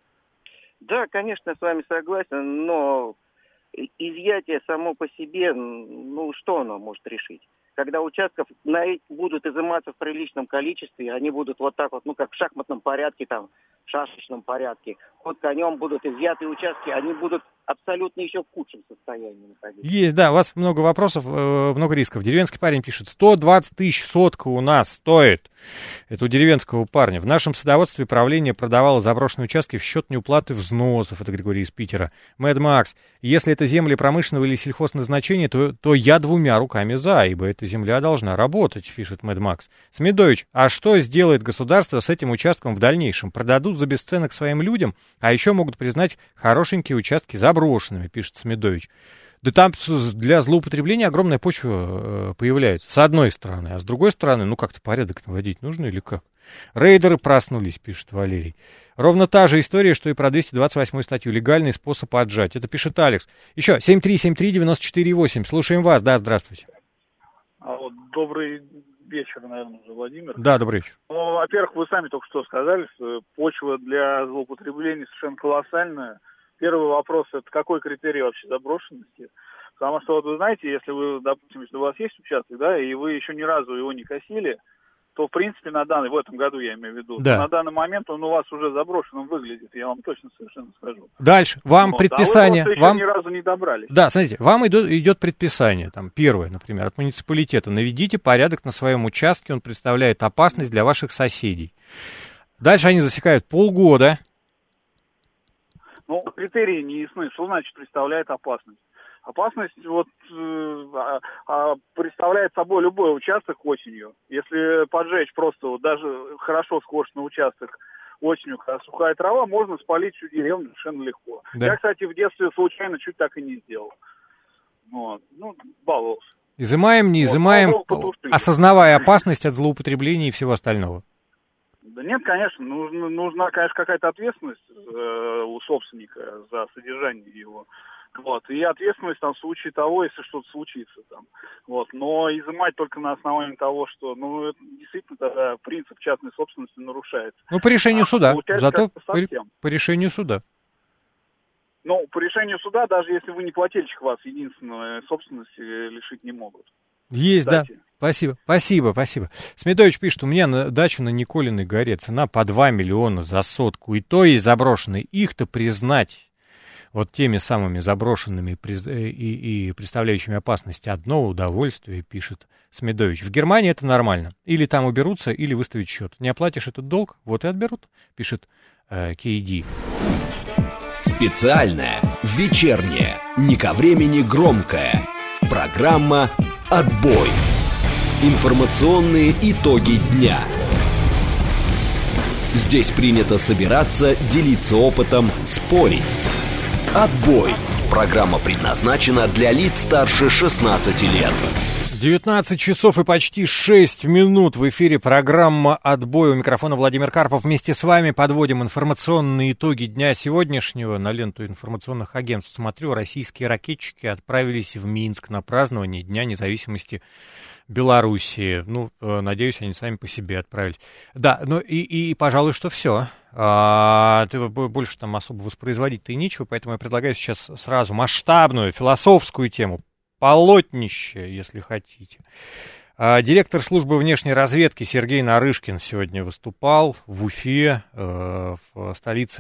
Да, конечно, я с вами согласен, но изъятие само по себе, ну что оно может решить? Когда участков будут изыматься в приличном количестве, они будут вот так вот, ну как в шахматном порядке, там, в шашечном порядке, ход конем будут изъяты участки, они будут абсолютно еще в худшем состоянии находиться. Есть, да, у вас много вопросов, много рисков. Деревенский парень пишет, 120 тысяч сотка у нас стоит. Это у деревенского парня. В нашем садоводстве правление продавало заброшенные участки в счет неуплаты взносов. Это Григорий из Питера. Мэд Макс, если это земли промышленного или сельхозназначения, то я двумя руками за, ибо эта земля должна работать, пишет Мэд Макс. Смедович, а что сделает государство с этим участком в дальнейшем? Продадут за бесценок своим людям, а еще могут признать хорошенькие участки заброшенными, пишет Смедович. Да там для злоупотребления огромная почва появляется, с одной стороны. А с другой стороны, ну как-то порядок наводить нужно или как? Рейдеры проснулись, пишет Валерий. Ровно та же история, что и про 228 статью. Легальный способ отжать. Это пишет Алекс. Еще 7373948. Слушаем вас. Да, здравствуйте. Добрый вечер, наверное, уже, Владимир. Да, добрый вечер. Ну, во-первых, вы сами только что сказали, что почва для злоупотребления совершенно колоссальная. Первый вопрос, это какой критерий вообще заброшенности? Потому что, вот вы знаете, если вы, допустим, если у вас есть участок, да, и вы еще ни разу его не косили, то, в принципе, в этом году, я имею в виду, да. На данный момент он у вас уже заброшенным выглядит, я вам точно совершенно скажу. Дальше, вам предписание... А вы просто еще ни разу не добрались. Да, смотрите, вам идет предписание, там, первое, например, от муниципалитета. Наведите порядок на своем участке, он представляет опасность для ваших соседей. Дальше они засекают полгода. Ну, критерии не ясны. Что значит представляет опасность? Опасность представляет собой любой участок осенью. Если поджечь просто даже хорошо скошенный участок осенью, когда сухая трава, можно спалить всю деревню совершенно легко. Да. Я, кстати, в детстве случайно чуть так и не сделал. Вот. Ну, баловался. Изымаем, не изымаем, осознавая опасность от злоупотребления и всего остального. Да нет, конечно, нужна, конечно, какая-то ответственность у собственника за содержание его. Вот, и ответственность там в случае того, если что-то случится там. Вот, но изымать только на основании того, что, ну, это действительно тогда принцип частной собственности нарушается. Ну, по решению суда, зато по решению суда. Ну, по решению суда, даже если вы не плательщик, вас единственной собственности лишить не могут. Есть, кстати. Да. Спасибо. Смедович пишет, у меня дача на Николиной горе, цена по 2 миллиона за сотку, и то есть заброшенные. Их-то признать вот теми самыми заброшенными и представляющими опасность одно удовольствие, пишет Смедович. В Германии это нормально. Или там уберутся, или выставить счет. Не оплатишь этот долг, вот и отберут, пишет Кейди. Специальная, вечерняя, не ко времени громкая. Программа «Отбой». Информационные итоги дня. Здесь принято собираться, делиться опытом, спорить. «Отбой». Программа предназначена для лиц старше 16 лет. 19 часов и почти 6 минут в эфире программа «Отбой». У микрофона Владимир Карпов. Вместе с вами подводим информационные итоги дня сегодняшнего. На ленту информационных агентств смотрю, российские ракетчики отправились в Минск на празднование Дня независимости Белоруссии. Ну, надеюсь, они сами по себе отправились. Да, ну и пожалуй, что все. Больше там особо воспроизводить-то и нечего, поэтому я предлагаю сейчас сразу масштабную философскую тему. Полотнище, если хотите. Директор службы внешней разведки Сергей Нарышкин сегодня выступал в Уфе, в столице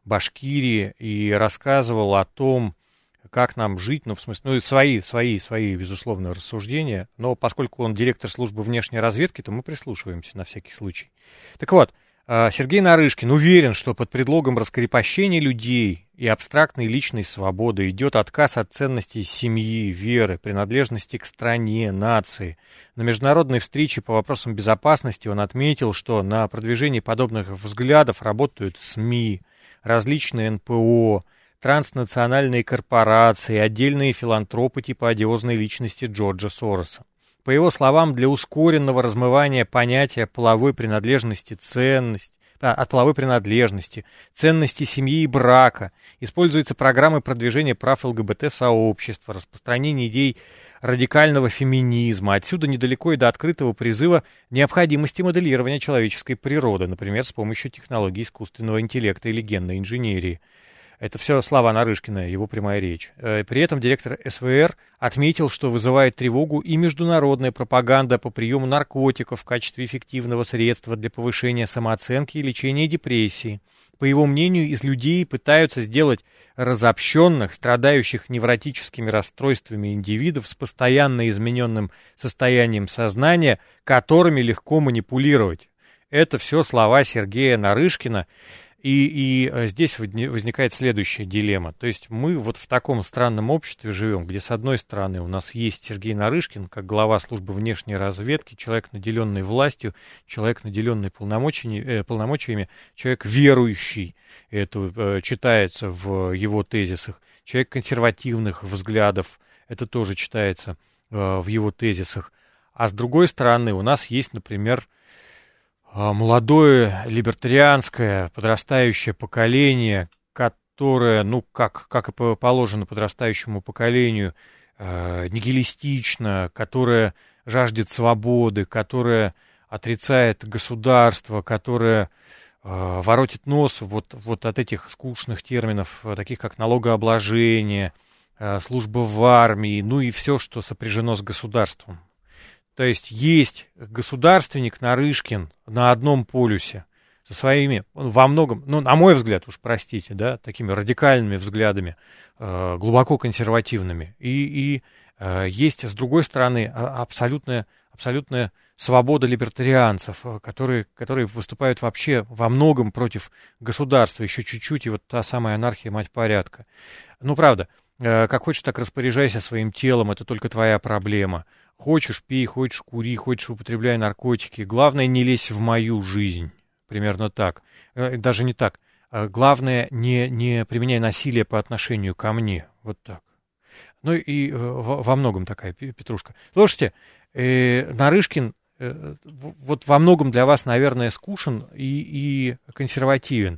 Башкирии и рассказывал о том, как нам жить, ну, в смысле, ну, свои, безусловно, рассуждения, но поскольку он директор службы внешней разведки, то мы прислушиваемся на всякий случай. Так вот, Сергей Нарышкин уверен, что под предлогом раскрепощения людей и абстрактной личной свободы идет отказ от ценностей семьи, веры, принадлежности к стране, нации. На международной встрече по вопросам безопасности он отметил, что на продвижении подобных взглядов работают СМИ, различные НПО, транснациональные корпорации, отдельные филантропы типа одиозной личности Джорджа Сороса. По его словам, для ускоренного размывания понятия половой принадлежности от половой принадлежности, ценности семьи и брака используются программы продвижения прав ЛГБТ-сообщества, распространения идей радикального феминизма. Отсюда недалеко и до открытого призыва необходимости моделирования человеческой природы, например, с помощью технологий искусственного интеллекта или генной инженерии. Это все слова Нарышкина, его прямая речь. При этом директор СВР отметил, что вызывает тревогу и международная пропаганда по приему наркотиков в качестве эффективного средства для повышения самооценки и лечения депрессии. По его мнению, из людей пытаются сделать разобщенных, страдающих невротическими расстройствами индивидов с постоянно измененным состоянием сознания, которыми легко манипулировать. Это все слова Сергея Нарышкина. И здесь возникает следующая дилемма. То есть мы вот в таком странном обществе живем, где с одной стороны у нас есть Сергей Нарышкин, как глава службы внешней разведки, человек, наделенный властью, человек, наделенный полномочиями, человек верующий, это читается в его тезисах, человек консервативных взглядов, это тоже читается в его тезисах. А с другой стороны у нас есть, например, молодое либертарианское подрастающее поколение, которое, ну, как и положено подрастающему поколению, нигилистично, которое жаждет свободы, которое отрицает государство, которое воротит нос вот от этих скучных терминов, таких как налогообложение, служба в армии, ну и все, что сопряжено с государством. То есть государственник Нарышкин на одном полюсе со своими, во многом, ну, на мой взгляд, уж простите, да, такими радикальными взглядами, глубоко консервативными. И есть, с другой стороны, абсолютная свобода либертарианцев, которые выступают вообще во многом против государства, еще чуть-чуть, и вот та самая анархия, мать порядка. Ну, правда, как хочешь, так распоряжайся своим телом, это только твоя проблема. Хочешь, пей, хочешь, кури, хочешь, употребляй наркотики. Главное, не лезь в мою жизнь. Примерно так. Даже не так. Главное, не применяй насилие по отношению ко мне. Вот так. Ну и во многом такая петрушка. Слушайте, Нарышкин вот во многом для вас, наверное, скучен и консервативен.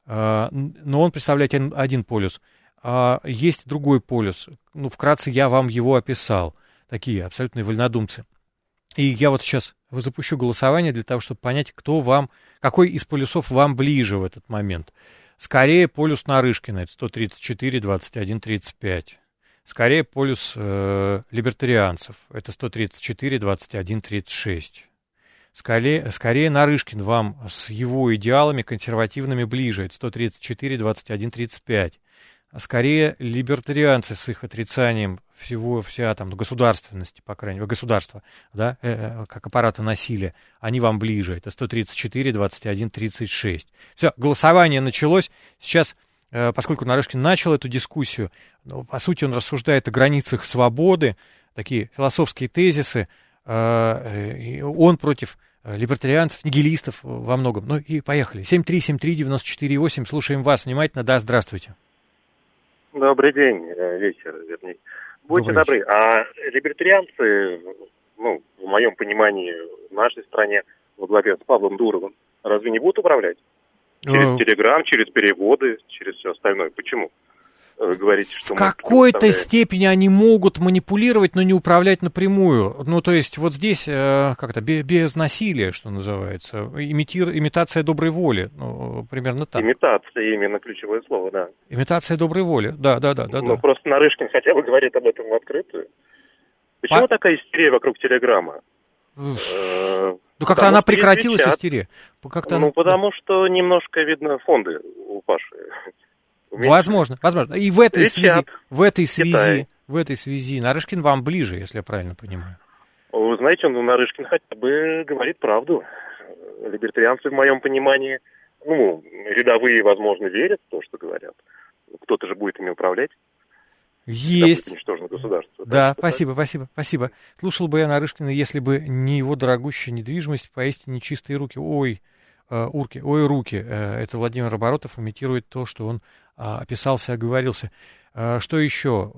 Но он представляет один полюс. Есть другой полюс. Ну, вкратце я вам его описал. Такие абсолютные вольнодумцы. И я вот сейчас запущу голосование для того, чтобы понять, какой из полюсов вам ближе в этот момент. Скорее полюс Нарышкина, это 134, 21, 35. Скорее полюс либертарианцев, это 134, 21, 36. Скорее Нарышкин вам с его идеалами консервативными ближе, это 134, 21, 35. Скорее либертарианцы с их отрицанием вся там государственности, по крайней мере, государства, да, как аппарата насилия, они вам ближе. Это 134, 21, 36. Все, голосование началось. Сейчас, поскольку Нарышкин начал эту дискуссию, по сути, он рассуждает о границах свободы, такие философские тезисы, он против либертарианцев, нигилистов во многом. Ну и поехали. 7373948, слушаем вас внимательно. Да, здравствуйте. Добрый день, вечер, вернее. Будьте добры, а либертарианцы, ну, в моем понимании, в нашей стране, во главе с Павлом Дуровым, разве не будут управлять? Через телеграм, через переводы, через все остальное. Почему? Вы говорите, что... В какой-то степени они могут манипулировать, но не управлять напрямую. Ну, то есть, вот здесь как-то без насилия, что называется. Имитация доброй воли. Ну, примерно так. Имитация, именно ключевое слово, да. Имитация доброй воли, да. Ну, просто Нарышкин хотя бы говорит об этом в открытую. Почему такая истерия вокруг телеграмма? Ну, как-то она прекратилась, истерия. Потому что немножко, видно, фонды у Паши. Возможно. И в этой связи Нарышкин вам ближе, если я правильно понимаю. Вы знаете, Нарышкин хотя бы говорит правду. Либертарианцы, в моем понимании, рядовые, возможно, верят в то, что говорят. Кто-то же будет ими управлять. Есть. Уничтожено государство. Да, спасибо. Слушал бы я Нарышкина, если бы не его дорогущая недвижимость, поистине чистые руки. Руки. Это Владимир Оборотов имитирует то, что он описался, оговорился. Что еще?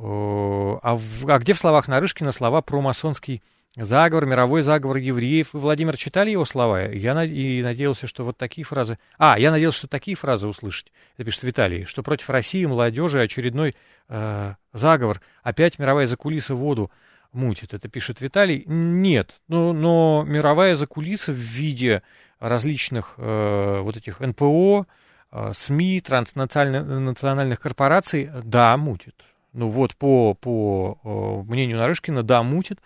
А где в словах Нарышкина слова про масонский заговор, мировой заговор евреев? Вы, Владимир, читали его слова? Я надеялся, что вот такие фразы... Я надеялся, что такие фразы услышать. Это пишет Виталий. Что против России, молодежи очередной заговор. Опять мировая закулиса воду мутит. Это пишет Виталий. Нет. Но мировая закулиса в виде различных вот этих НПО, СМИ, транснациональных корпораций, да, мутит. По мнению Нарышкина, да, мутит.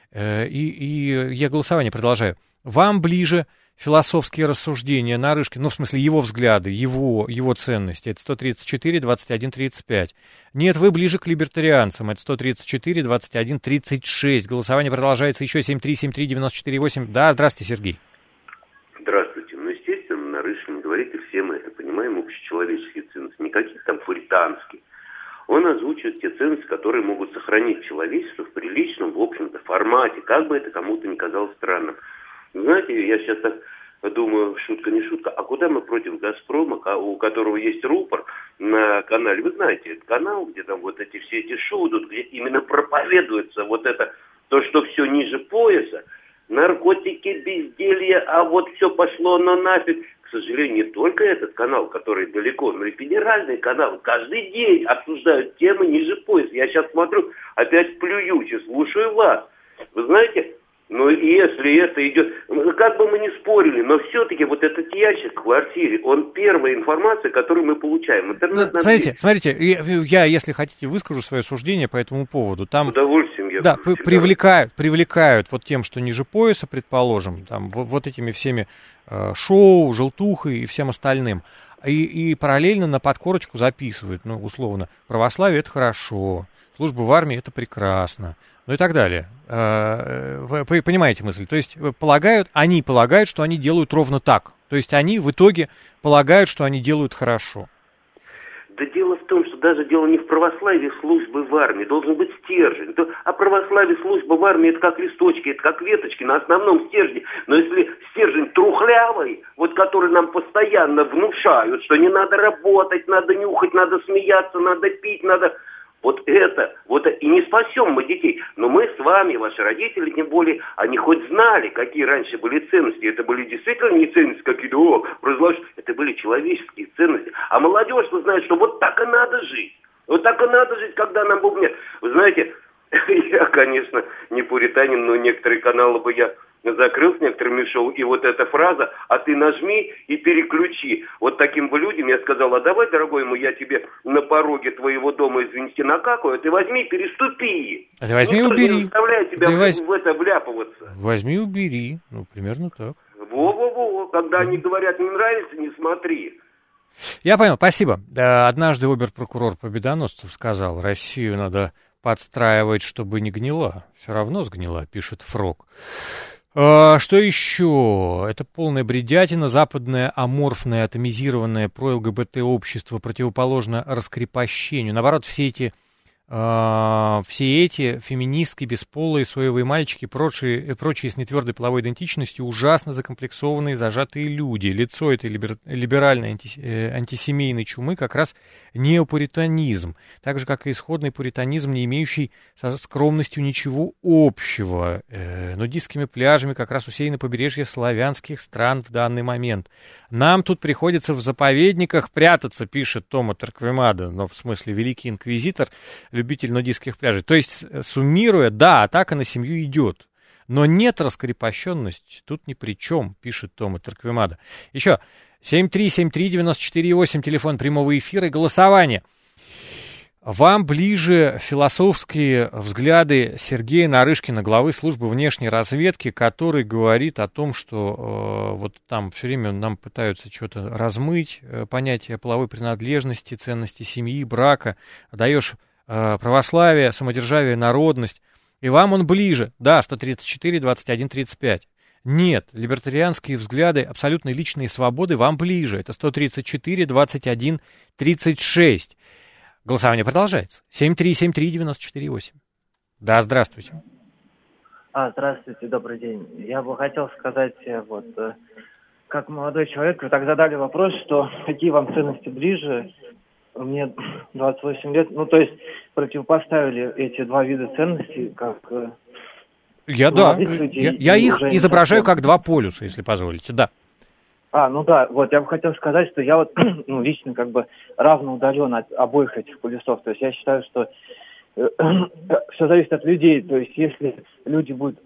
И я голосование продолжаю. Вам ближе философские рассуждения Нарышкина, в смысле его взгляды, его ценности, это 134, 21, 35. Нет, вы ближе к либертарианцам, это 134, 21, 36. Голосование продолжается еще 7373948. Да, здравствуйте, Сергей. Здравствуйте. Естественно, Нарышкин говорит, и все мы это понимаем, общечеловеческие ценности, никаких там пуританских. Он озвучивает те ценности, которые могут сохранить человечество в приличном, в общем-то, формате, как бы это кому-то ни казалось странным. Знаете, я сейчас так думаю, шутка не шутка, а куда мы против «Газпрома», у которого есть рупор на канале? Вы знаете, это канал, где там вот все эти шоу идут, где именно проповедуется вот это, то, что все ниже пояса, наркотики, безделье, а вот все пошло нафиг. К сожалению, не только этот канал, который далеко, но и федеральный канал каждый день обсуждают темы ниже пояса. Я сейчас смотрю, опять плююсь и слушаю вас. Вы знаете, если это идет, как бы мы ни спорили, но все-таки вот этот ящик в квартире, он первая информация, которую мы получаем. Смотрите, я, если хотите, выскажу свое суждение по этому поводу. Там, с удовольствием. Да, привлекают вот тем, что ниже пояса, предположим, там, вот этими всеми шоу, желтухой и всем остальным. И параллельно на подкорочку записывают, условно, православие — это хорошо, служба в армии — это прекрасно. И так далее. Вы понимаете мысль? То есть они полагают, что они делают ровно так. То есть они в итоге полагают, что они делают хорошо. Да дело в том, что даже дело не в православии службы в армии. Должен быть стержень. А православие служба в армии — это как листочки, это как веточки на основном стержне. Но если стержень трухлявый, который нам постоянно внушают, что не надо работать, надо нюхать, надо смеяться, надо пить, надо... И не спасем мы детей. Но мы с вами, ваши родители, тем более, они хоть знали, какие раньше были ценности. Это были действительно не ценности какие-то, это были человеческие ценности. А молодежь, вы знаете, что вот так и надо жить. Вот так и надо жить, когда нам Бог нет. Вы знаете, я, конечно, не пуританин, но некоторые каналы бы я закрыл с некоторыми шоу, и вот эта фраза «а ты нажми и переключи». Вот таким бы людям я сказал: а давай, дорогой мой, я тебе на пороге твоего дома, извините, накакаю, ты возьми, переступи. А ты возьми и убери. Не заставляй тебя в это вляпываться. Возьми и убери. Примерно так. Во-во-во, когда они говорят «не нравится», не смотри. Я понял, спасибо. Однажды обер-прокурор Победоносцев сказал: Россию надо подстраивать, чтобы не гнила. Все равно сгнила, пишет Фрог. Что еще? Это полная бредятина, западное аморфное, атомизированное про-ЛГБТ-общество противоположно раскрепощению. Наоборот, все эти феминистки, бесполые, соевые мальчики, прочие с нетвердой половой идентичностью, ужасно закомплексованные, зажатые люди. Лицо этой либеральной антисемейной чумы как раз неопуританизм, так же, как и исходный пуританизм, не имеющий со скромностью ничего общего. Нудистскими пляжами как раз усеяно побережье славянских стран в данный момент. Нам тут приходится в заповедниках прятаться, пишет Тома Торквемада, но в смысле великий инквизитор, любитель нудистских пляжей. То есть, суммируя, да, атака на семью идет. Но нет, раскрепощенность тут ни при чем, пишет Тома Торквемада. Еще 7373948, телефон прямого эфира и голосование. Вам ближе философские взгляды Сергея Нарышкина, главы службы внешней разведки, который говорит о том, что вот там все время нам пытаются что-то размыть, понятие половой принадлежности, ценности семьи, брака, даешь православие, самодержавие, народность, и вам он ближе, да, 134, 21, 35. Нет, либертарианские взгляды, абсолютно личные свободы вам ближе, это 134, 21, 36. Голосование продолжается. 7373948. Да, здравствуйте. Здравствуйте, добрый день. Я бы хотел сказать, вот, как молодой человек, вы так задали вопрос, что какие вам ценности ближе. Мне 28 лет, ну, то есть противопоставили эти два вида ценностей, как... Я их изображаю как два полюса, если позволите, да. Ну да, вот я бы хотел сказать, что я вот лично как бы равно удален от обоих этих полюсов. То есть я считаю, что все зависит от людей. То есть если люди будут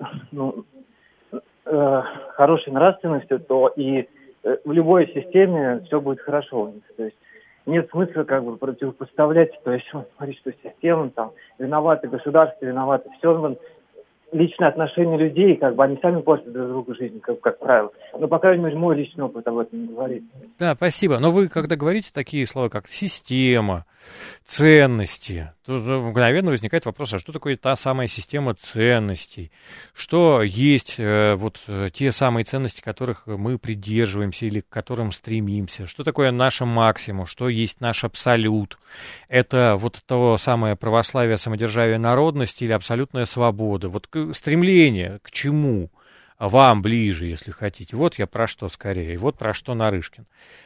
хорошей нравственностью, то и в любой системе все будет хорошо у них. То есть нет смысла как бы противопоставлять, то есть говорить, что система там виновата, государство виновато, все личные отношения людей, как бы они сами портят друг другу жизнь, как правило. Но, по крайней мере, мой личный опыт об этом говорит. Да, спасибо. Но вы, когда говорите такие слова, как система, ценности, то мгновенно возникает вопрос, а что такое та самая система ценностей? Что есть вот те самые ценности, которых мы придерживаемся или к которым стремимся? Что такое наша максимум? Что есть наш абсолют? Это вот то самое православие, самодержавие, народность или абсолютная свобода? Вот стремление к чему вам ближе, если хотите? Вот я про что скорее, вот про что Нарышкин.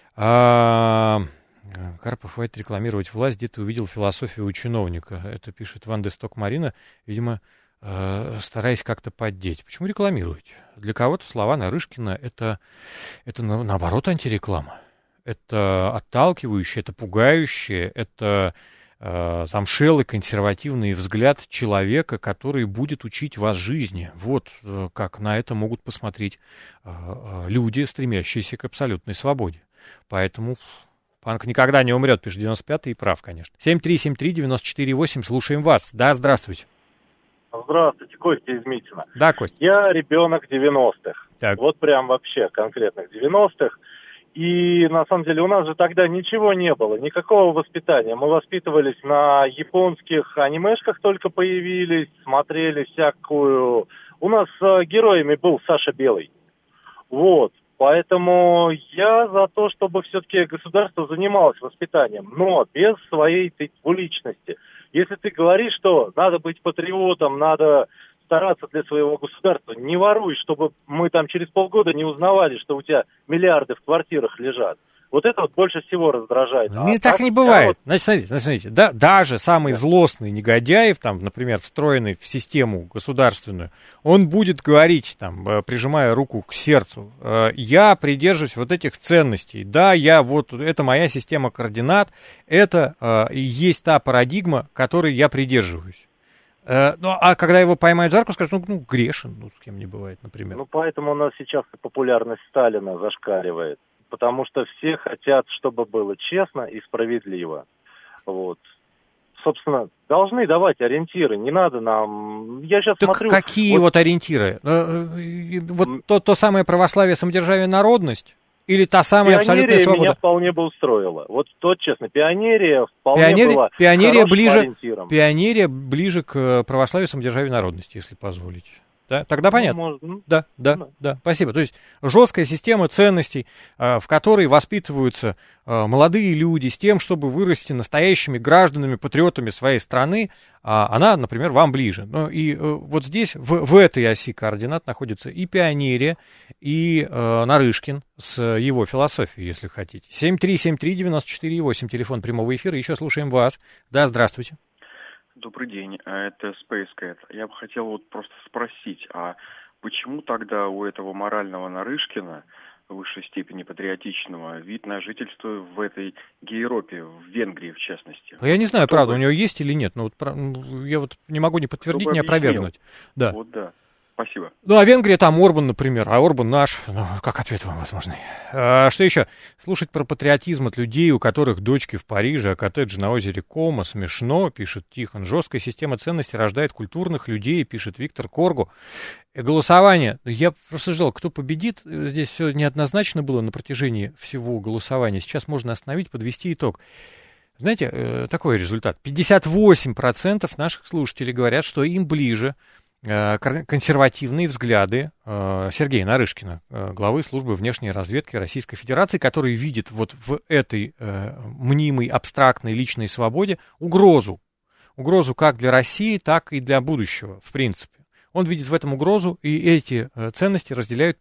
Карпов, хватит рекламировать власть, где ты увидел философию у чиновника. Это пишет Ван де Сток Марина, видимо, стараясь как-то поддеть. Почему рекламируете? Для кого-то слова Нарышкина это наоборот антиреклама. Это отталкивающее, это пугающее, это замшелый консервативный взгляд человека, который будет учить вас жизни. Вот как на это могут посмотреть люди, стремящиеся к абсолютной свободе. Поэтому панк никогда не умрет, пишет 95-й, и прав, конечно. 7373948, слушаем вас. Да, здравствуйте. Здравствуйте, Костя из Митина. Да, Костя. Я ребенок 90-х. Так. Вот прям вообще конкретных 90-х. И на самом деле у нас же тогда ничего не было, никакого воспитания. Мы воспитывались на японских анимешках, только появились, смотрели всякую... У нас героями был Саша Белый. Вот. Поэтому я за то, чтобы все-таки государство занималось воспитанием, но без своей двуличности. Если ты говоришь, что надо быть патриотом, надо стараться для своего государства, не воруй, чтобы мы там через полгода не узнавали, что у тебя миллиарды в квартирах лежат. Вот это вот больше всего раздражает. Так не бывает. Значит, смотрите, да, даже самый злостный негодяй, там, например, встроенный в систему государственную, он будет говорить, там, прижимая руку к сердцу, я придерживаюсь вот этих ценностей, да, это моя система координат, это есть та парадигма, которой я придерживаюсь. А когда его поймают за руку, скажут, грешен, с кем не бывает, например. Поэтому у нас сейчас популярность Сталина зашкаливает. Потому что все хотят, чтобы было честно и справедливо. Вот. Собственно, должны давать ориентиры, не надо нам... Я сейчас смотрю... Какие вот ориентиры? Вот то самое православие, самодержавие, народность? Или та самая абсолютная свобода? Меня вполне бы устроила. Вот честно, пионерия вполне была ориентиром. Пионерия ближе к православию, самодержавию, народности, если позволите. Да? Тогда понятно. Да. Спасибо. То есть жесткая система ценностей, в которой воспитываются молодые люди с тем, чтобы вырасти настоящими гражданами, патриотами своей страны, она, например, вам ближе. И вот здесь, в этой оси координат, находится и пионерия, и Нарышкин с его философией, если хотите. 7373948, телефон прямого эфира. Еще слушаем вас. Да, здравствуйте. Добрый день, это Space Cat. Я бы хотел просто спросить, а почему тогда у этого морального Нарышкина, в высшей степени патриотичного, вид на жительство в этой Европе, в Венгрии в частности? Я не знаю, правда, у него есть или нет, но я не могу ни подтвердить, ни опровергнуть. Да. Вот да. Спасибо. Ну, а Венгрия там Орбан, например, а Орбан наш. Ну, как ответ вам возможный? Что еще? Слушать про патриотизм от людей, у которых дочки в Париже, а коттеджи на озере Кома, смешно, пишет Тихон. Жесткая система ценностей рождает культурных людей, пишет Виктор Коргу. Голосование. Я рассуждал, кто победит. Здесь все неоднозначно было на протяжении всего голосования. Сейчас можно остановить, подвести итог. Знаете, такой результат. 58% наших слушателей говорят, что им ближе консервативные взгляды Сергея Нарышкина, главы службы внешней разведки Российской Федерации, который видит вот в этой мнимой, абстрактной личной свободе угрозу. Угрозу как для России, так и для будущего, в принципе. Он видит в этом угрозу, и эти ценности разделяют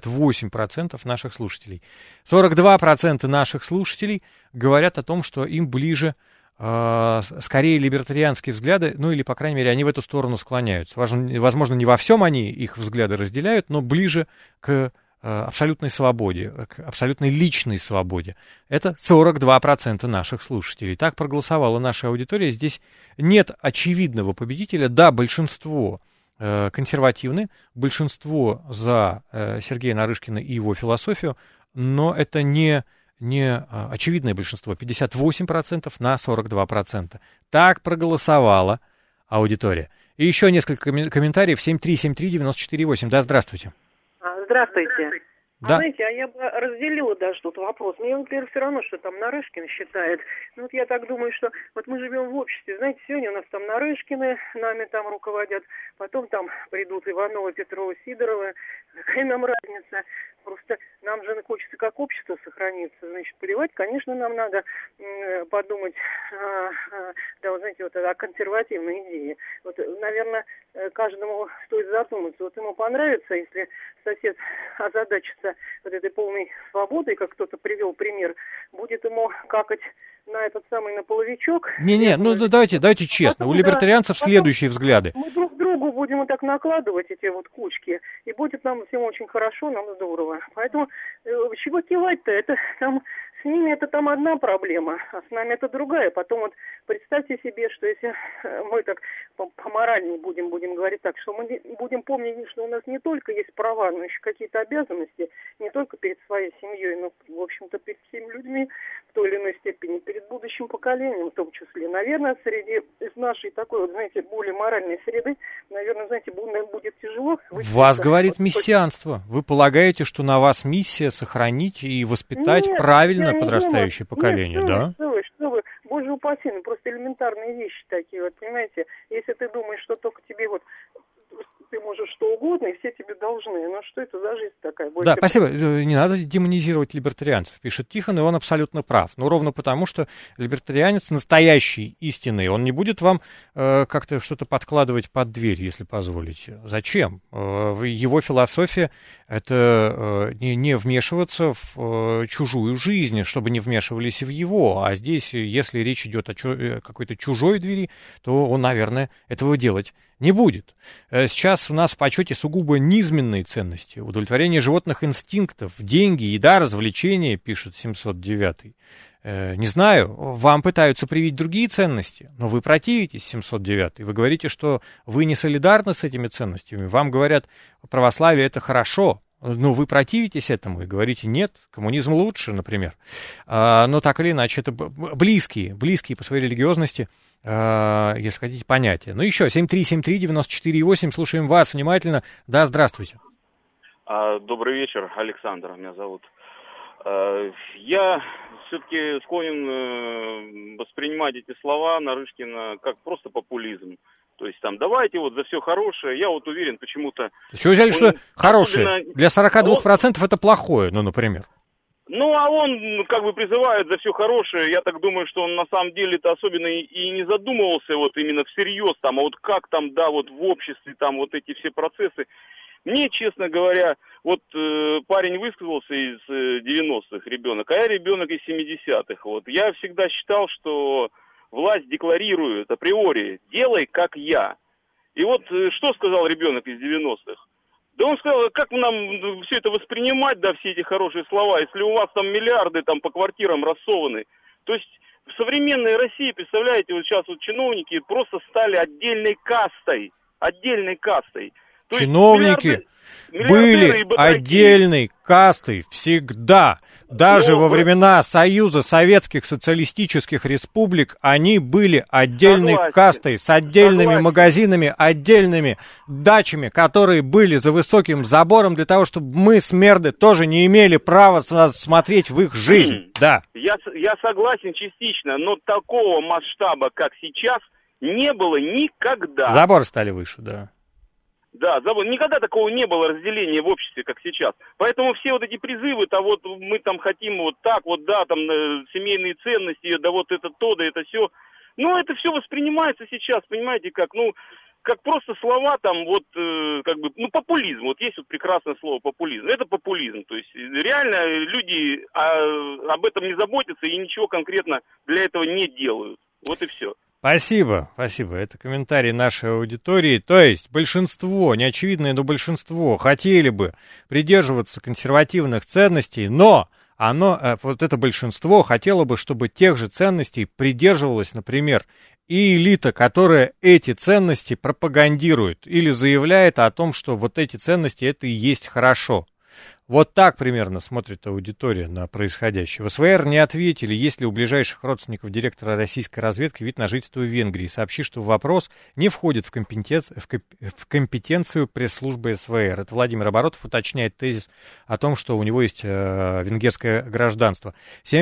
58% наших слушателей. 42% наших слушателей говорят о том, что им ближе скорее либертарианские взгляды, ну или, по крайней мере, они в эту сторону склоняются. Возможно, не во всем они их взгляды разделяют, но ближе к абсолютной свободе, к абсолютной личной свободе. Это 42% наших слушателей. Так проголосовала наша аудитория. Здесь нет очевидного победителя. Да, большинство консервативны, большинство за Сергея Нарышкина и его философию, но это не очевидное большинство, 58% на 42%. Так проголосовала аудитория. И еще несколько комментариев. 7373948. Да, здравствуйте. Здравствуйте. Да. Знаете, я бы разделила даже тут вопрос. Мне, например, все равно, что там Нарышкин считает. Ну, вот я так думаю, что вот мы живем в обществе. Знаете, сегодня у нас там Нарышкины нами там руководят, потом там придут Ивановы, Петровы, Сидоровы. Какая нам разница? Просто нам же хочется как общество сохраниться. Значит, плевать, конечно, нам надо подумать, да, вот знаете, вот о консервативной идее. Вот, наверное, каждому стоит задуматься. Вот ему понравится, если сосед озадачится вот этой полной свободой, как кто-то привел пример, будет ему какать на этот самый, на половичок. Не-не, ну давайте честно. У либертарианцев следующие взгляды. Мы друг другу будем вот так накладывать эти вот кучки, и будет нам всем очень хорошо, нам здорово. Поэтому чего кивать-то? Это там с ними это там одна проблема, а с нами это другая. Потом вот представьте себе, что если мы так поморальнее будем говорить так, что мы будем помнить, что у нас не только есть права, но еще какие-то обязанности, не только перед своей семьей, но, в общем-то, перед всеми людьми в той или иной степени, перед будущим поколением в том числе. Наверное, среди из нашей такой, вот, знаете, более моральной среды, наверное, знаете, будет тяжело. Вас говорит мессианство. Вы полагаете, что на вас миссия сохранить и воспитать правильно подрастающее поколение, да? Что вы, боже упаси, ну просто элементарные вещи такие, вот, понимаете, если ты думаешь, что только тебе вот ты можешь что угодно, и все тебе должны. Ну, что это за жизнь такая? Больше... Да, спасибо. Не надо демонизировать либертарианцев, пишет Тихон, и он абсолютно прав. Но ровно потому, что либертарианец настоящий, истинный, он не будет вам как-то что-то подкладывать под дверь, если позволите. Зачем? Его философия — это не вмешиваться в чужую жизнь, чтобы не вмешивались в его. А здесь, если речь идет о какой-то чужой двери, то он, наверное, этого делать не будет. Сейчас у нас в почете сугубо низменные ценности. Удовлетворение животных инстинктов, деньги, еда, развлечения, пишет 709. Не знаю, вам пытаются привить другие ценности, но вы противитесь, 709. Вы говорите, что вы не солидарны с этими ценностями. Вам говорят, православие — это хорошо, но вы противитесь этому и говорите, нет, коммунизм лучше, например. Но так или иначе, это близкие по своей религиозности, если хотите, понятия. Ну еще, 7373948, слушаем вас внимательно. Да, здравствуйте. Добрый вечер, Александр меня зовут. Я все-таки склонен воспринимать эти слова Нарышкина как просто популизм. То есть там, давайте вот за все хорошее, я вот уверен почему-то... Чего взяли, что хорошее? Для 42% это плохое, ну, например. Ну, а он как бы призывает за все хорошее. Я так думаю, что он на самом деле-то особенно и не задумывался вот именно всерьез там, а вот как там, да, вот в обществе там вот эти все процессы. Мне, честно говоря, вот парень высказался из 90-х, ребенок, а я ребенок из 70-х. Вот. Я всегда считал, что власть декларирует априори «делай, как я». И вот что сказал ребенок из 90-х? Да он сказал, как нам все это воспринимать, да, все эти хорошие слова, если у вас там миллиарды там по квартирам рассованы. То есть в современной России, представляете, вот сейчас вот чиновники просто стали отдельной кастой. Чиновники были отдельной кастой всегда. Даже во времена Союза Советских Социалистических Республик они были отдельной кастой, с отдельными магазинами, отдельными дачами, которые были за высоким забором для того, чтобы мы, смерды, тоже не имели права смотреть в их жизнь. Да. Я согласен частично, но такого масштаба, как сейчас, не было никогда. Заборы стали выше, да. Да, никогда такого не было разделения в обществе, как сейчас. Поэтому все вот эти призывы-то вот мы там хотим вот так, вот да, там семейные ценности, да вот это то, да это все. Ну, это все воспринимается сейчас, понимаете, как, ну, как просто слова там вот, как бы, ну, популизм. Вот есть вот прекрасное слово популизм. Это популизм. То есть реально люди об этом не заботятся и ничего конкретно для этого не делают. Вот и все. Спасибо, спасибо. Это комментарий нашей аудитории. То есть большинство, неочевидное, но большинство хотели бы придерживаться консервативных ценностей, но вот это большинство хотело бы, чтобы тех же ценностей придерживалась, например, и элита, которая эти ценности пропагандирует или заявляет о том, что вот эти ценности это и есть хорошо. Вот так примерно смотрит аудитория на происходящее. В СВР не ответили, есть ли у ближайших родственников директора российской разведки вид на жительство в Венгрии. Сообщи, что вопрос не входит в компетенцию пресс-службы СВР. Это Владимир Оборотов уточняет тезис о том, что у него есть венгерское гражданство.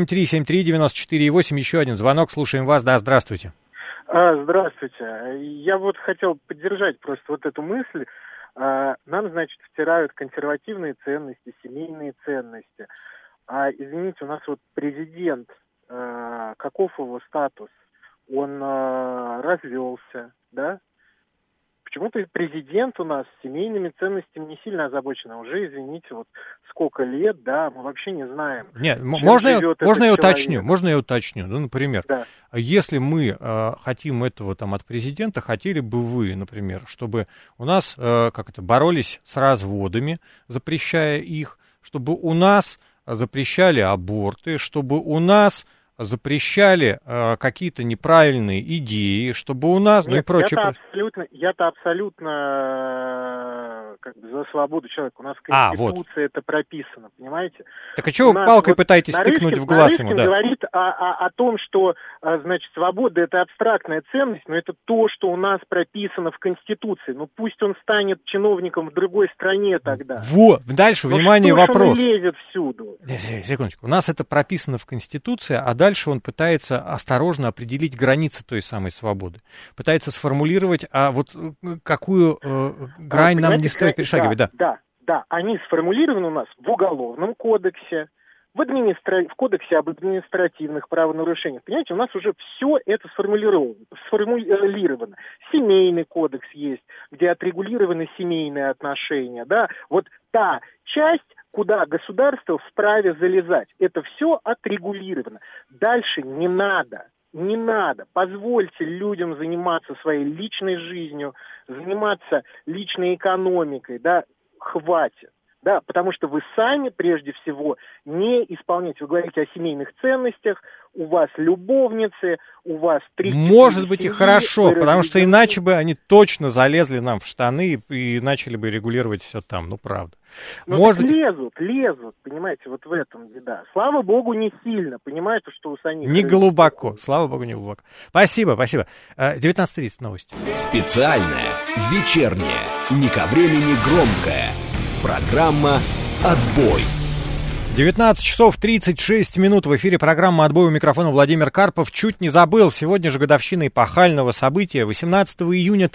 7373948, еще один звонок, слушаем вас. Да, здравствуйте. Здравствуйте. Я вот хотел поддержать просто вот эту мысль. Нам, значит, втирают консервативные ценности, семейные ценности. Извините, у нас вот президент, каков его статус? Он развелся, да? Почему-то президент у нас семейными ценностями не сильно озабочен. Уже, извините, вот сколько лет, да, мы вообще не знаем. Нет, можно я уточню? Ну, например, да. Если мы хотим этого там от президента, хотели бы вы, например, чтобы у нас боролись с разводами, запрещая их, чтобы у нас запрещали аборты, чтобы у нас запрещали какие-то неправильные идеи, чтобы у нас... Нет, я-то абсолютно как бы за свободу человека. У нас в Конституции это прописано, понимаете? Так а чего вы палкой пытаетесь тыкнуть в глаз ему? Да. Говорит о том, что, значит, свобода — это абстрактная ценность, но это то, что у нас прописано в Конституции. Ну пусть он станет чиновником в другой стране тогда. Вот, дальше, внимание, вопрос. Он лезет всюду? Секундочку, у нас это прописано в Конституции, а дальше он пытается осторожно определить границы той самой свободы. Пытается сформулировать, а вот какую грань нам не стоит перешагивать. Да, они сформулированы у нас в Уголовном кодексе, в Кодексе об административных правонарушениях. Понимаете, у нас уже все это сформулировано. Семейный кодекс есть, где отрегулированы семейные отношения. Да? Вот та часть, куда государство вправе залезать. Это все отрегулировано. Дальше не надо. Позвольте людям заниматься своей личной жизнью, заниматься личной экономикой, да, хватит. Да, потому что вы сами, прежде всего, не исполняете. Вы говорите о семейных ценностях, у вас любовницы, у вас 3-4 Может быть, и хорошо, потому что иначе бы они точно залезли нам в штаны и начали бы регулировать все там, ну, правда. Лезут, понимаете, вот в этом беда. Слава богу, не сильно, понимаете, что у самих... Не глубоко, слава богу, не глубоко. Спасибо. 19:30 новости. Специальная, вечерняя, не ко времени громкая. Программа «Отбой». 19 часов 36 минут. В эфире программа «Отбой», у микрофона Владимир Карпов. Чуть не забыл, сегодня же годовщина эпохального события. 18 июня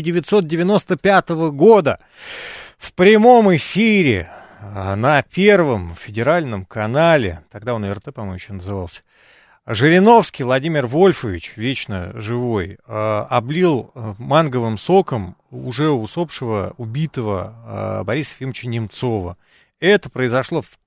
1995 года в прямом эфире на Первом федеральном канале, тогда он РТ, по-моему, еще назывался, Жириновский Владимир Вольфович, вечно живой, облил манговым соком уже усопшего, убитого Бориса Ефимовича Немцова. Это произошло в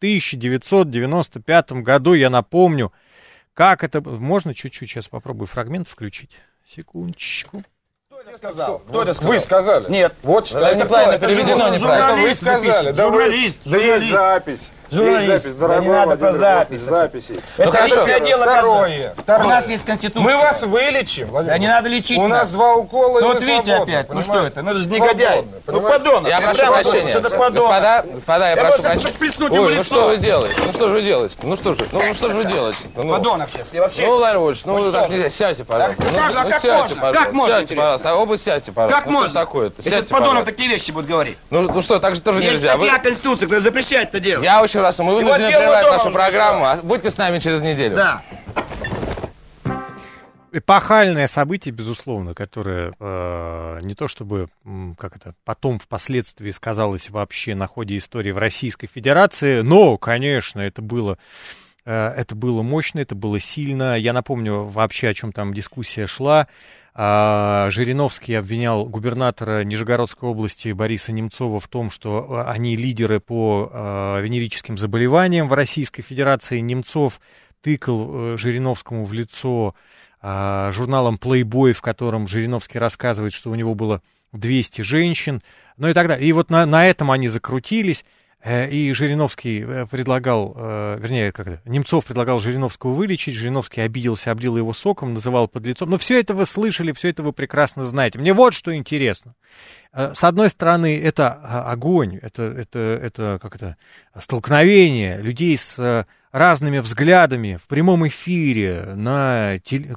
1995 году, я напомню, как это... Можно чуть-чуть сейчас попробую фрагмент включить? Секундочку. Кто это сказал? Вы сказали? Нет. Вот что. Это неправильно переведено, неправильно. Вы сказали. Да есть запись. Журналист. Запись, дорогой, не надо про запись. Записи. Это личное дело. Второе. У нас есть конституция. Мы вас вылечим. Да не надо лечить. У нас 2 укола, и ну, вы вот видите опять. Понимаете? Ну что это? Ну это же негодяй. Ну подонок. Я прошу прощения. Господа, я прошу прощения. Ой, ну что вы делаете? Ну что же вы делаете? Ну что же вы делаете? Подонок сейчас. Я вообще... Ну, Владимир Вольфович, ну так нельзя. Сядьте, пожалуйста. Как можно? Как можно? Сядьте, пожалуйста. Оба сядьте, пожалуйста. Как можно? Такое-то? Если подонок такие вещи будет говорить. Ну что, так же тоже нельзя. Есть статья Конституции, которая запрещает это делать. Я очень раз, мы вынуждены прервать нашу программу. Будьте с нами через неделю. Да. Эпохальное событие, безусловно, которое не то чтобы, потом впоследствии сказалось вообще на ходе истории в Российской Федерации, но, конечно, это было мощно, это было сильно. Я напомню вообще, о чем там дискуссия шла. Жириновский обвинял губернатора Нижегородской области Бориса Немцова в том, что они лидеры по венерическим заболеваниям в Российской Федерации. Немцов тыкал Жириновскому в лицо журналом Playboy, в котором Жириновский рассказывает, что у него было 200 женщин, ну и так далее. И вот на этом они закрутились. И Жириновский предлагал, Немцов предлагал Жириновского вылечить, Жириновский обиделся, облил его соком, называл подлецом. Но все это вы слышали, все это вы прекрасно знаете. Мне вот что интересно. С одной стороны, это огонь, это столкновение людей с разными взглядами в прямом эфире, на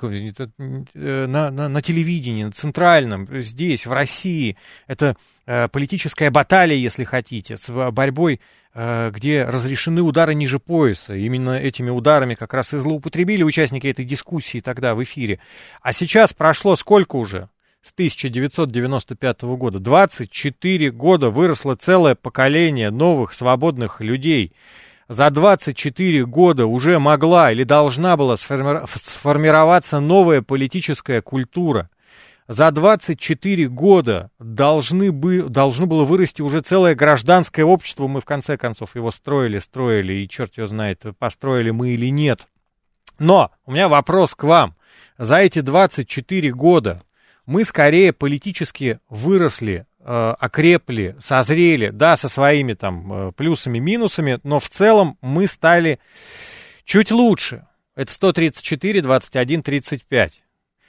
телевидении, на центральном, здесь, в России. Это политическая баталия, если хотите, с борьбой, где разрешены удары ниже пояса. Именно этими ударами как раз и злоупотребили участники этой дискуссии тогда в эфире. А сейчас прошло сколько уже? С 1995 года. 24 года выросло целое поколение новых свободных людей. За 24 года уже могла или должна была сформироваться новая политическая культура. За 24 года должно было вырасти уже целое гражданское общество. Мы, в конце концов, его строили, и черт его знает, построили мы или нет. Но у меня вопрос к вам. За эти 24 года мы скорее политически выросли, окрепли, созрели, да, со своими там плюсами, минусами, но в целом мы стали чуть лучше. Это 134, 21, 35.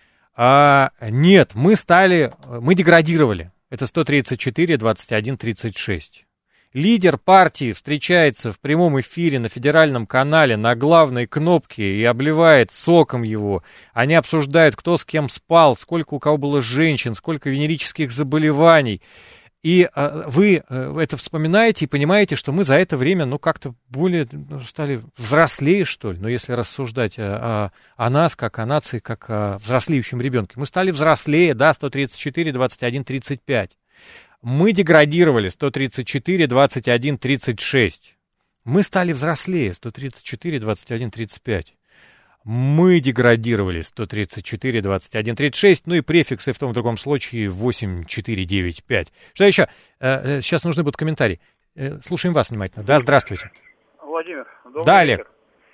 Нет, мы деградировали. Это 134, 21, 36. Лидер партии встречается в прямом эфире на федеральном канале на главной кнопке и обливает соком его. Они обсуждают, кто с кем спал, сколько у кого было женщин, сколько венерических заболеваний. И вы это вспоминаете и понимаете, что мы за это время, как-то более стали взрослее, что ли. Но если рассуждать о нас, как о нации, как о взрослеющем ребенке. Мы стали взрослее, да, 134, 21, 35. Мы деградировали 134, 21, 36. Мы стали взрослее 134, 21, 35. Мы деградировали 134, 21, 36. Ну и префиксы в том и другом случае 8, 4, 9, 5. Что еще? Сейчас нужны будут комментарии. Слушаем вас внимательно. Да, здравствуйте. Владимир, добрый да, вечер. Олег.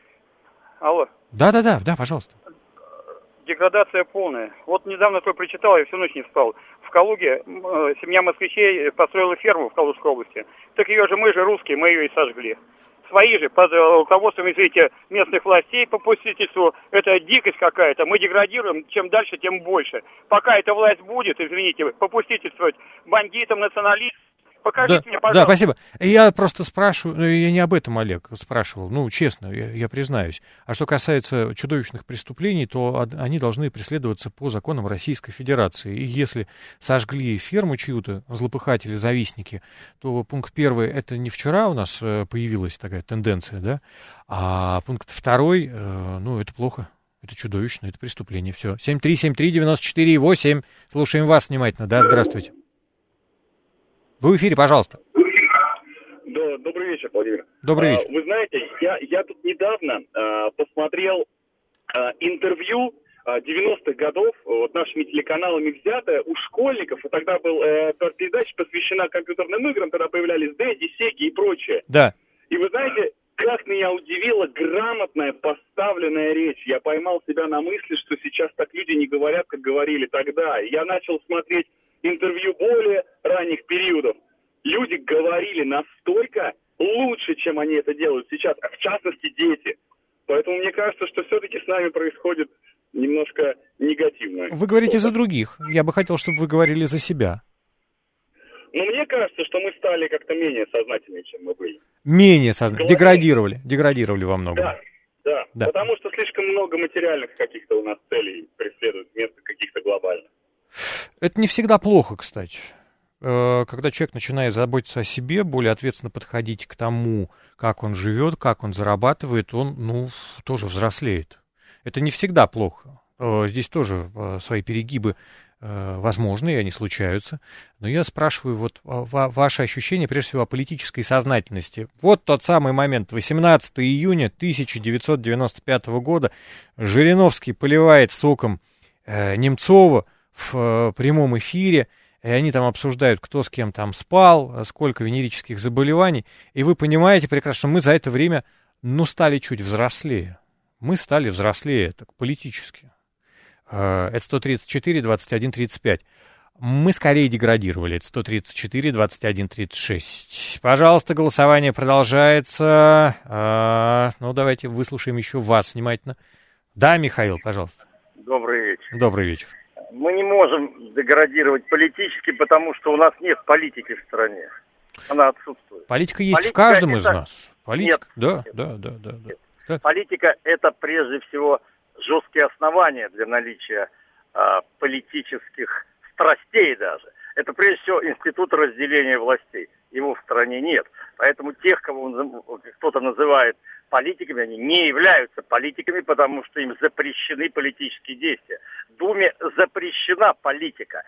Алло. Да, пожалуйста. Деградация полная. Вот недавно только прочитал, я всю ночь не спал. В Калуге семья москвичей построила ферму в Калужской области. Так мы же русские, мы ее и сожгли. Свои же, под руководством, извините, местных властей по попустительству, это дикость какая-то. Мы деградируем, чем дальше, тем больше. Пока эта власть будет, извините, попустительствовать бандитам, националистам, покажите мне, пожалуйста. Да, спасибо. Я просто спрашиваю, я не об этом, Олег, спрашивал, честно, я признаюсь. А что касается чудовищных преступлений, то они должны преследоваться по законам Российской Федерации. И если сожгли ферму чью-то, злопыхатели, завистники, то пункт первый, это не вчера у нас появилась такая тенденция, да, а пункт второй, это плохо. Это чудовищно, это преступление. Все. 7373948. Слушаем вас внимательно. Да, здравствуйте. Вы в эфире, пожалуйста. Да, добрый вечер, Владимир. Добрый вечер. Вы знаете, я тут недавно посмотрел интервью 90-х годов нашими телеканалами взятое у школьников. И тогда была передача посвящена компьютерным играм, когда появлялись Дэдди, Сеги и прочее. Да. И вы знаете, как меня удивила грамотная поставленная речь. Я поймал себя на мысли, что сейчас так люди не говорят, как говорили тогда. Я начал смотреть интервью более ранних периодов. Люди говорили настолько лучше, чем они это делают сейчас, а в частности дети. Поэтому мне кажется, что все-таки с нами происходит немножко негативно. Вы говорите за других. Я бы хотел, чтобы вы говорили за себя. Но мне кажется, что мы стали как-то менее сознательными, чем мы были. Менее сознательными. Деградировали во многом. Да. Потому что слишком много материальных каких-то у нас целей преследуют вместо каких-то глобальных. Это не всегда плохо, кстати. Когда человек начинает заботиться о себе, более ответственно подходить к тому, как он живет, как он зарабатывает, он, тоже взрослеет. Это не всегда плохо. Здесь тоже свои перегибы возможны, и они случаются. Но я спрашиваю вот ваши ощущения, прежде всего, о политической сознательности. Вот тот самый момент, 18 июня 1995 года, Жириновский поливает соком Немцова в прямом эфире, и они там обсуждают, кто с кем там спал, сколько венерических заболеваний. И вы понимаете прекрасно, что мы за это время, стали чуть взрослее. Мы стали взрослее так, политически. Это 134, 21, 35. Мы скорее деградировали. Это 134, 21, 36. Пожалуйста, голосование продолжается. Давайте выслушаем еще вас внимательно. Да, Михаил, пожалуйста. Добрый вечер. Добрый вечер. Мы не можем деградировать политически, потому что у нас нет политики в стране. Она отсутствует. Политика есть в каждом из нас. Политика? Нет. Да. Политика – это прежде всего жесткие основания для наличия политических страстей даже. Это прежде всего институт разделения властей. Его в стране нет. Поэтому тех, кого кто-то называет политиками, они не являются политиками, потому что им запрещены политические действия. Думе запрещена политика.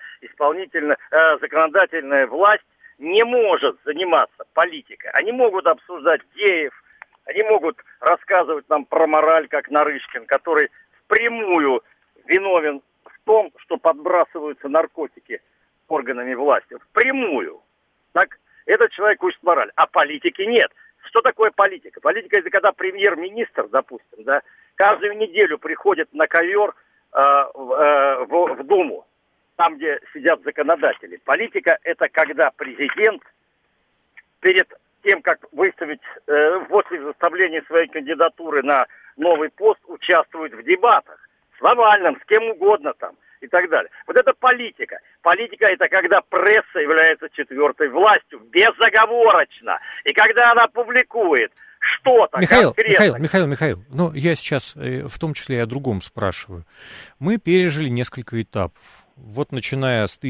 Законодательная власть не может заниматься политикой. Они могут обсуждать геев, они могут рассказывать нам про мораль, как Нарышкин, который впрямую виновен в том, что подбрасываются наркотики органами власти. Впрямую. Так, этот человек учит мораль, а политики нет. Что такое политика? Политика — это когда премьер-министр, допустим, каждую неделю приходит на ковер в Думу, там, где сидят законодатели. Политика — это когда президент перед тем, как выставить, после выставления своей кандидатуры на новый пост, участвует в дебатах с Навальным, с кем угодно там и так далее. Вот это политика. Политика — это когда пресса является четвертой властью, безоговорочно. И когда она публикует что-то конкретно. Михаил, я сейчас в том числе и о другом спрашиваю. Мы пережили несколько этапов. Вот начиная с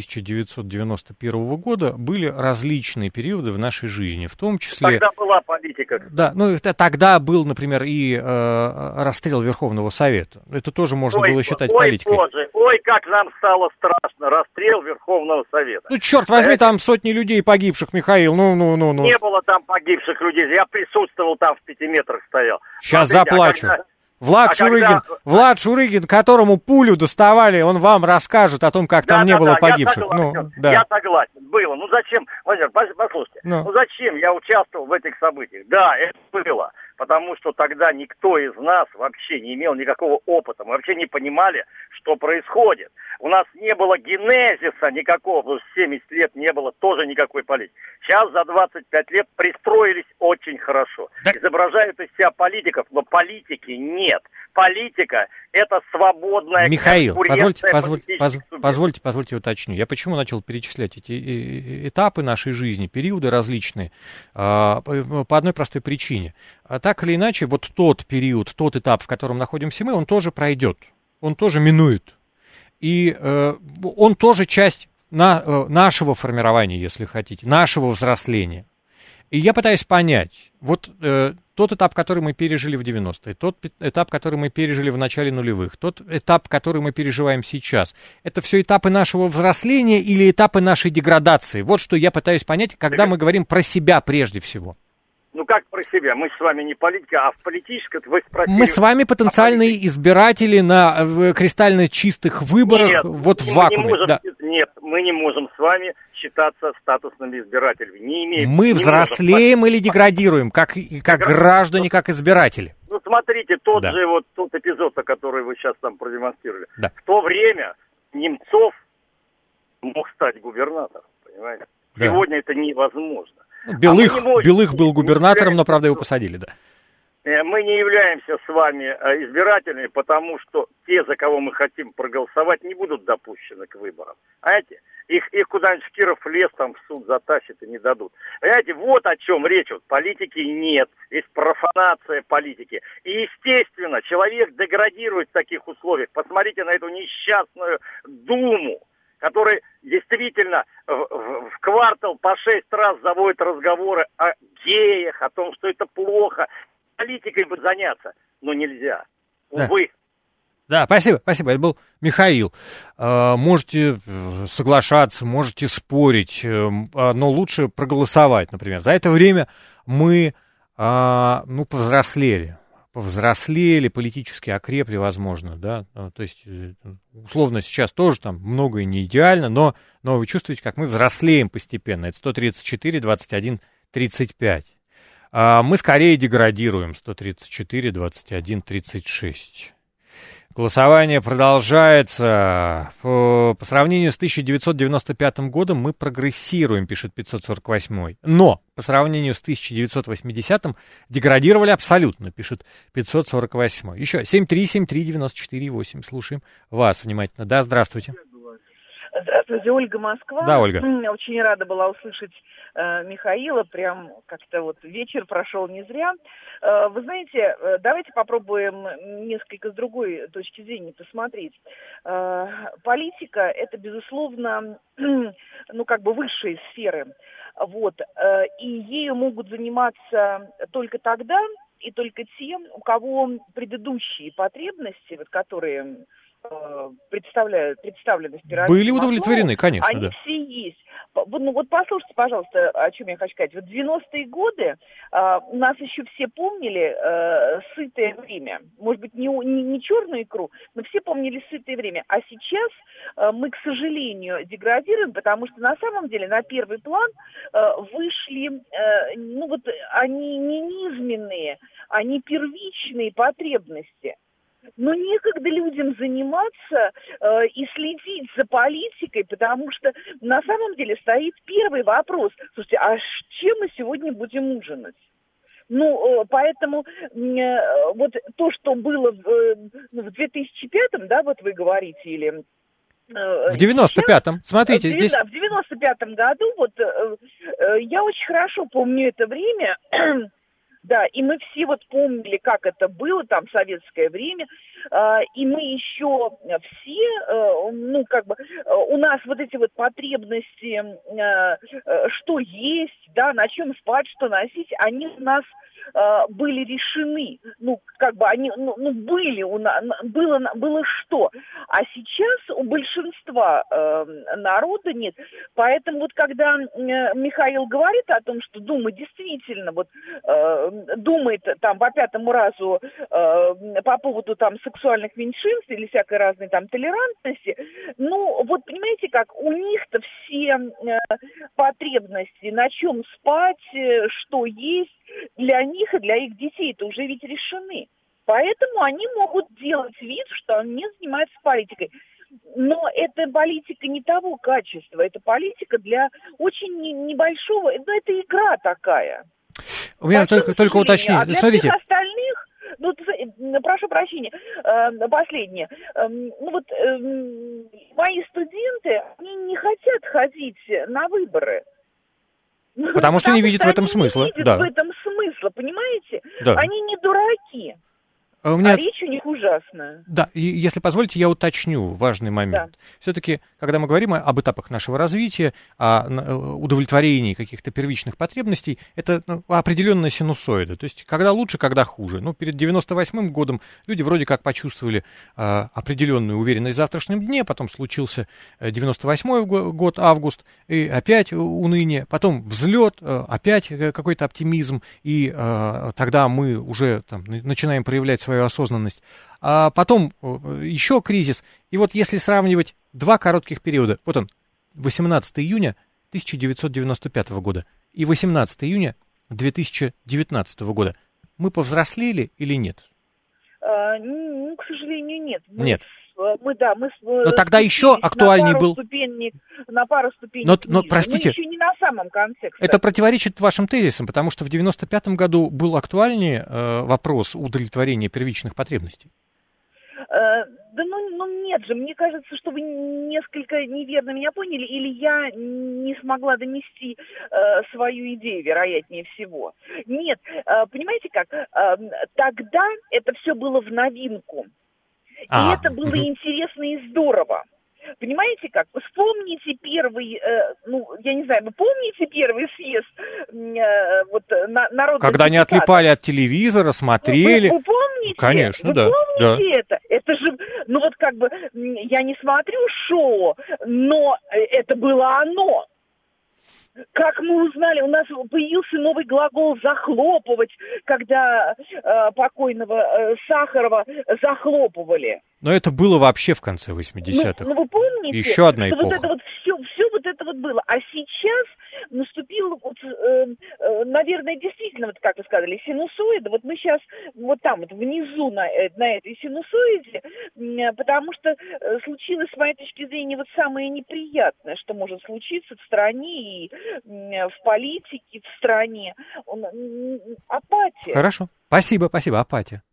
1991 года были различные периоды в нашей жизни, в том числе... Тогда была политика. Да, тогда был, например, и расстрел Верховного Совета. Это тоже можно было считать политикой. Ой, как нам стало страшно, расстрел Верховного Совета. Черт возьми, там сотни людей погибших, Михаил, Не было там погибших людей, я присутствовал там, в 5 метрах стоял. Сейчас заплачу. Влад Шурыгин, которому пулю доставали, он вам расскажет о том, как там не было погибших. Я согласен, было. Зачем, Владимир, послушайте, зачем я участвовал в этих событиях? Да, это было, потому что тогда никто из нас вообще не имел никакого опыта, мы вообще не понимали, что происходит. У нас не было генезиса никакого, потому что 70 лет не было тоже никакой политики. Сейчас за 25 лет пристроились очень хорошо. Изображают из себя политиков, но политики нет. Политика — это свободная конкуренция. Михаил, позвольте уточню. Я почему начал перечислять эти этапы нашей жизни, периоды различные? По одной простой причине. Так или иначе, вот тот период, тот этап, в котором находимся мы, он тоже пройдет, он тоже минует. И он тоже часть нашего формирования, если хотите, нашего взросления. И я пытаюсь понять, вот тот этап, который мы пережили в 90-е, тот этап, который мы пережили в начале нулевых, тот этап, который мы переживаем сейчас, это все этапы нашего взросления или этапы нашей деградации? Вот что я пытаюсь понять, когда мы говорим про себя прежде всего. Как про себя? Мы с вами не политики, а в политическом вы спросили... Мы с вами потенциальные избиратели на кристально чистых выборах, в вакууме. Нет, мы не можем с вами считаться статусными избирателями. Мы взрослеем или деградируем, как граждане, как избиратели? Смотрите, тот эпизод, который вы сейчас там продемонстрировали. Да. В то время Немцов мог стать губернатором, понимаете? Да. Сегодня это невозможно. Белых был губернатором, но, правда, его посадили, да. Мы не являемся с вами избирателями, потому что те, за кого мы хотим проголосовать, не будут допущены к выборам. Понимаете? Их куда-нибудь в Киров лес, там в суд затащат и не дадут. Понимаете, вот о чем речь. Вот политики нет. Есть профанация политики. И, естественно, человек деградирует в таких условиях. Посмотрите на эту несчастную Думу, который действительно в квартал по 6 раз заводит разговоры о геях, о том, что это плохо. Политикой бы заняться, но нельзя. Увы. Да, спасибо. Это был Михаил. Можете соглашаться, можете спорить, но лучше проголосовать, например. За это время мы повзрослели, политически окрепли, возможно, да. То есть, условно, сейчас тоже там многое не идеально, но вы чувствуете, как мы взрослеем постепенно. Это 134, 21, 35. Мы скорее деградируем. 134, 21, 36. Голосование продолжается. По сравнению с 1995 годом мы прогрессируем, пишет 548. Но по сравнению с 1980 деградировали абсолютно, пишет 548. Еще 7373948. Слушаем вас внимательно. Да, здравствуйте. Здравствуйте, Ольга, Москва. Да, Ольга. Очень рада была услышать Михаила. Прям как-то вот вечер прошел не зря. Вы знаете, давайте попробуем несколько с другой точки зрения посмотреть. Политика – это, безусловно, высшие сферы. Вот. И ею могут заниматься только тогда и только те, у кого предыдущие потребности, которые представлены в пирамиде, были удовлетворены, конечно, они все есть. Вот послушайте, пожалуйста, о чем я хочу сказать. В 90-е годы у нас еще все помнили сытое время. Может быть, не черную икру, но все помнили сытое время. А сейчас мы, к сожалению, деградируем, потому что на самом деле на первый план вышли, они не низменные, они первичные потребности. Но некогда людям заниматься и следить за политикой, потому что на самом деле стоит первый вопрос. Слушайте, а чем мы сегодня будем ужинать? Поэтому вот то, что было в 2005-м, да, вот вы говорите, или... В 95-м, смотрите, здесь... В 95-м году, я очень хорошо помню это время... Да, и мы все помнили, как это было, там, в советское время, и мы еще все, у нас вот эти потребности, что есть, да, на чем спать, что носить, они у нас были решены, они, были у нас, было что, а сейчас у большинства народа нет, поэтому когда Михаил говорит о том, что Дума действительно думает там по 5-му разу по поводу там сексуальных меньшинств или всякой разной там толерантности, понимаете как, у них-то все потребности, на чем спать, что есть, для них и для их детей это уже ведь решены. Поэтому они могут делать вид, что они не занимаются политикой. Но это политика не того качества, это политика для очень небольшого, это игра такая. У меня только уточнение. А для Смотрите. всех остальных, прошу прощения, последнее. Мои студенты, они не хотят ходить на выборы. Потому что не видят в этом смысла. Не видят в этом смысла, понимаете? Да. Они не дураки. А речь у них ужасная. Да, и если позволите, я уточню важный момент. Да. Все-таки, когда мы говорим об этапах нашего развития, о удовлетворении каких-то первичных потребностей, это определенная синусоида. То есть, когда лучше, когда хуже. Перед 98-м годом люди вроде как почувствовали определенную уверенность в завтрашнем дне, потом случился 98-й год, август, и опять уныние, потом взлет, опять какой-то оптимизм, и тогда мы уже начинаем проявлять свою осознанность. А потом еще кризис. И если сравнивать два коротких периода, 18 июня 1995 года и 18 июня 2019 года, мы повзрослели или нет? К сожалению, нет. Нет. Мы но тогда еще актуальней был. На пару ступеней. Но простите. Мы еще не на самом самом конце. Кстати. Это противоречит вашим тезисам, потому что в 95-м году был актуальнее вопрос удовлетворения первичных потребностей. Да нет же, мне кажется, что вы несколько неверно меня поняли, или я не смогла донести свою идею, вероятнее всего. Нет, понимаете как, тогда это все было в новинку, и это было интересно и здорово. Понимаете как? Вспомните первый, я не знаю, вы помните первый съезд народных Когда они отлипали от телевизора, смотрели. Вы помните? Конечно, вы да. Помните это? Это же, я не смотрю шоу, но это было оно. Как мы узнали, у нас появился новый глагол «захлопывать», когда покойного Сахарова захлопывали. Но это было вообще в конце 80-х. Вы помните? Еще одна эпоха. Вот это вот все вот это вот было. А сейчас наступила, наверное, действительно, как вы сказали, синусоида. Вот мы сейчас вот там, вот внизу на этой синусоиде, потому что случилось, с моей точки зрения, вот самое неприятное, что может случиться в стране и в политике, в стране. Апатия. Хорошо. Спасибо, апатия.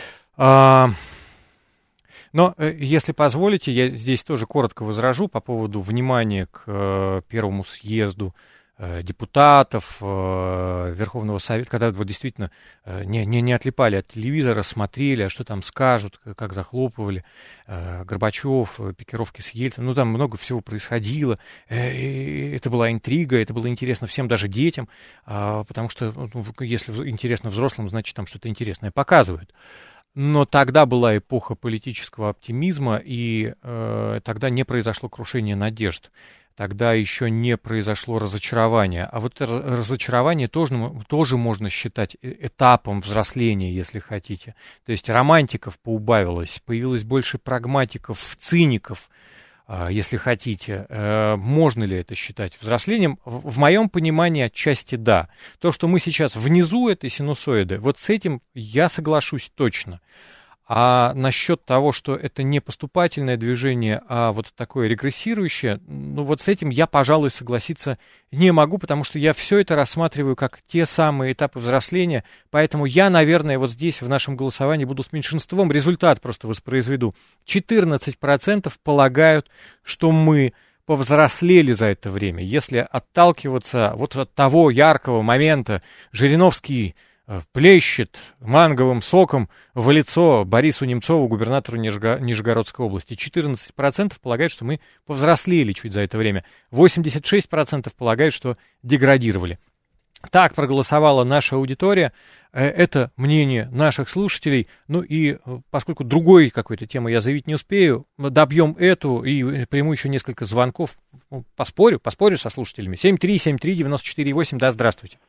Но, если позволите, я здесь тоже коротко возражу по поводу внимания к первому съезду депутатов Верховного Совета, когда вот действительно не отлипали от телевизора, смотрели, а что там скажут, как захлопывали Горбачев, пикировки с Ельциным, там много всего происходило, это была интрига, это было интересно всем, даже детям, потому что если интересно взрослым, значит там что-то интересное показывают. Но тогда была эпоха политического оптимизма, и тогда не произошло крушение надежд. Тогда еще не произошло разочарование. А вот разочарование тоже можно считать этапом взросления, если хотите. То есть романтиков поубавилось, появилось больше прагматиков, циников, если хотите. Можно ли это считать взрослением? В моем понимании отчасти да. То, что мы сейчас внизу этой синусоиды, вот с этим я соглашусь точно. А насчет того, что это не поступательное движение, а вот такое регрессирующее, вот с этим я, пожалуй, согласиться не могу, потому что я все это рассматриваю как те самые этапы взросления, поэтому я, наверное, вот здесь в нашем голосовании буду с меньшинством, результат просто воспроизведу. 14% полагают, что мы повзрослели за это время. Если отталкиваться вот от того яркого момента, Жириновский плещет манговым соком в лицо Борису Немцову, губернатору Нижегородской области. 14% полагают, что мы повзрослели чуть за это время. 86% полагают, что деградировали. Так проголосовала наша аудитория. Это мнение наших слушателей. Ну и поскольку другой какой-то темы я заявить не успею, добьем эту и приму еще несколько звонков. Поспорю со слушателями. 7373948. Да, здравствуйте.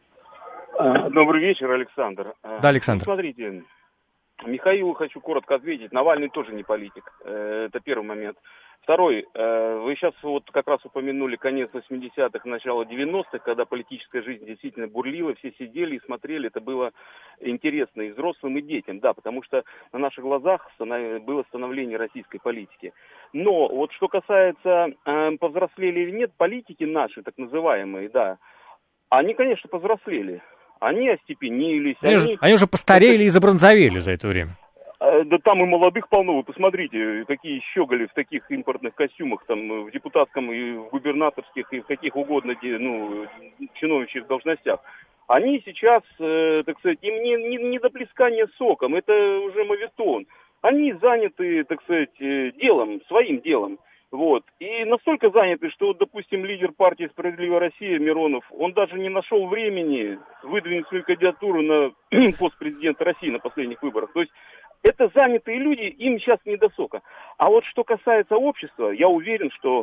Добрый вечер, Александр. Да, Александр. Смотрите, Михаилу хочу коротко ответить. Навальный тоже не политик. Это первый момент. Второй. Вы сейчас вот как раз упомянули конец 80-х, начало 90-х, когда политическая жизнь действительно бурлила, все сидели и смотрели. Это было интересно и взрослым, и детям. Да, потому что на наших глазах было становление российской политики. Но вот что касается повзрослели или нет, политики наши, так называемые, да, они, конечно, повзрослели. Они остепенились. Они уже постарели и забронзовели за это время. Да там и молодых полно. Вы посмотрите, какие щеголи в таких импортных костюмах, там в депутатском и в губернаторских, и в каких угодно чиновничьих должностях. Они сейчас, так сказать, им не до плескания соком, это уже моветон. Они заняты, так сказать, делом, своим делом. Вот. И настолько заняты, что, допустим, лидер партии «Справедливая Россия» Миронов, он даже не нашел времени выдвинуть свою кандидатуру на пост президента России на последних выборах. То есть это занятые люди, им сейчас не до сока. А вот что касается общества, я уверен, что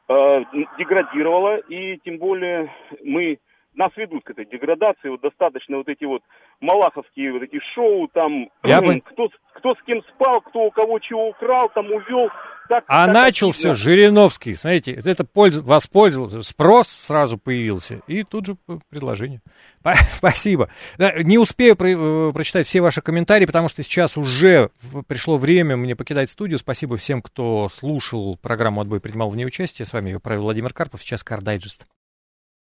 деградировало, и тем более нас ведут к этой деградации, вот достаточно вот эти вот малаховские вот эти шоу, там, кто с кем спал, кто у кого чего украл, там увел. Начал все Жириновский, смотрите, это воспользовался, спрос сразу появился, и тут же предложение. Спасибо. Не успею прочитать все ваши комментарии, потому что сейчас уже пришло время мне покидать студию. Спасибо всем, кто слушал программу «Отбой», принимал в ней участие. С вами ее провел Владимир Карпов, сейчас Кардайджест.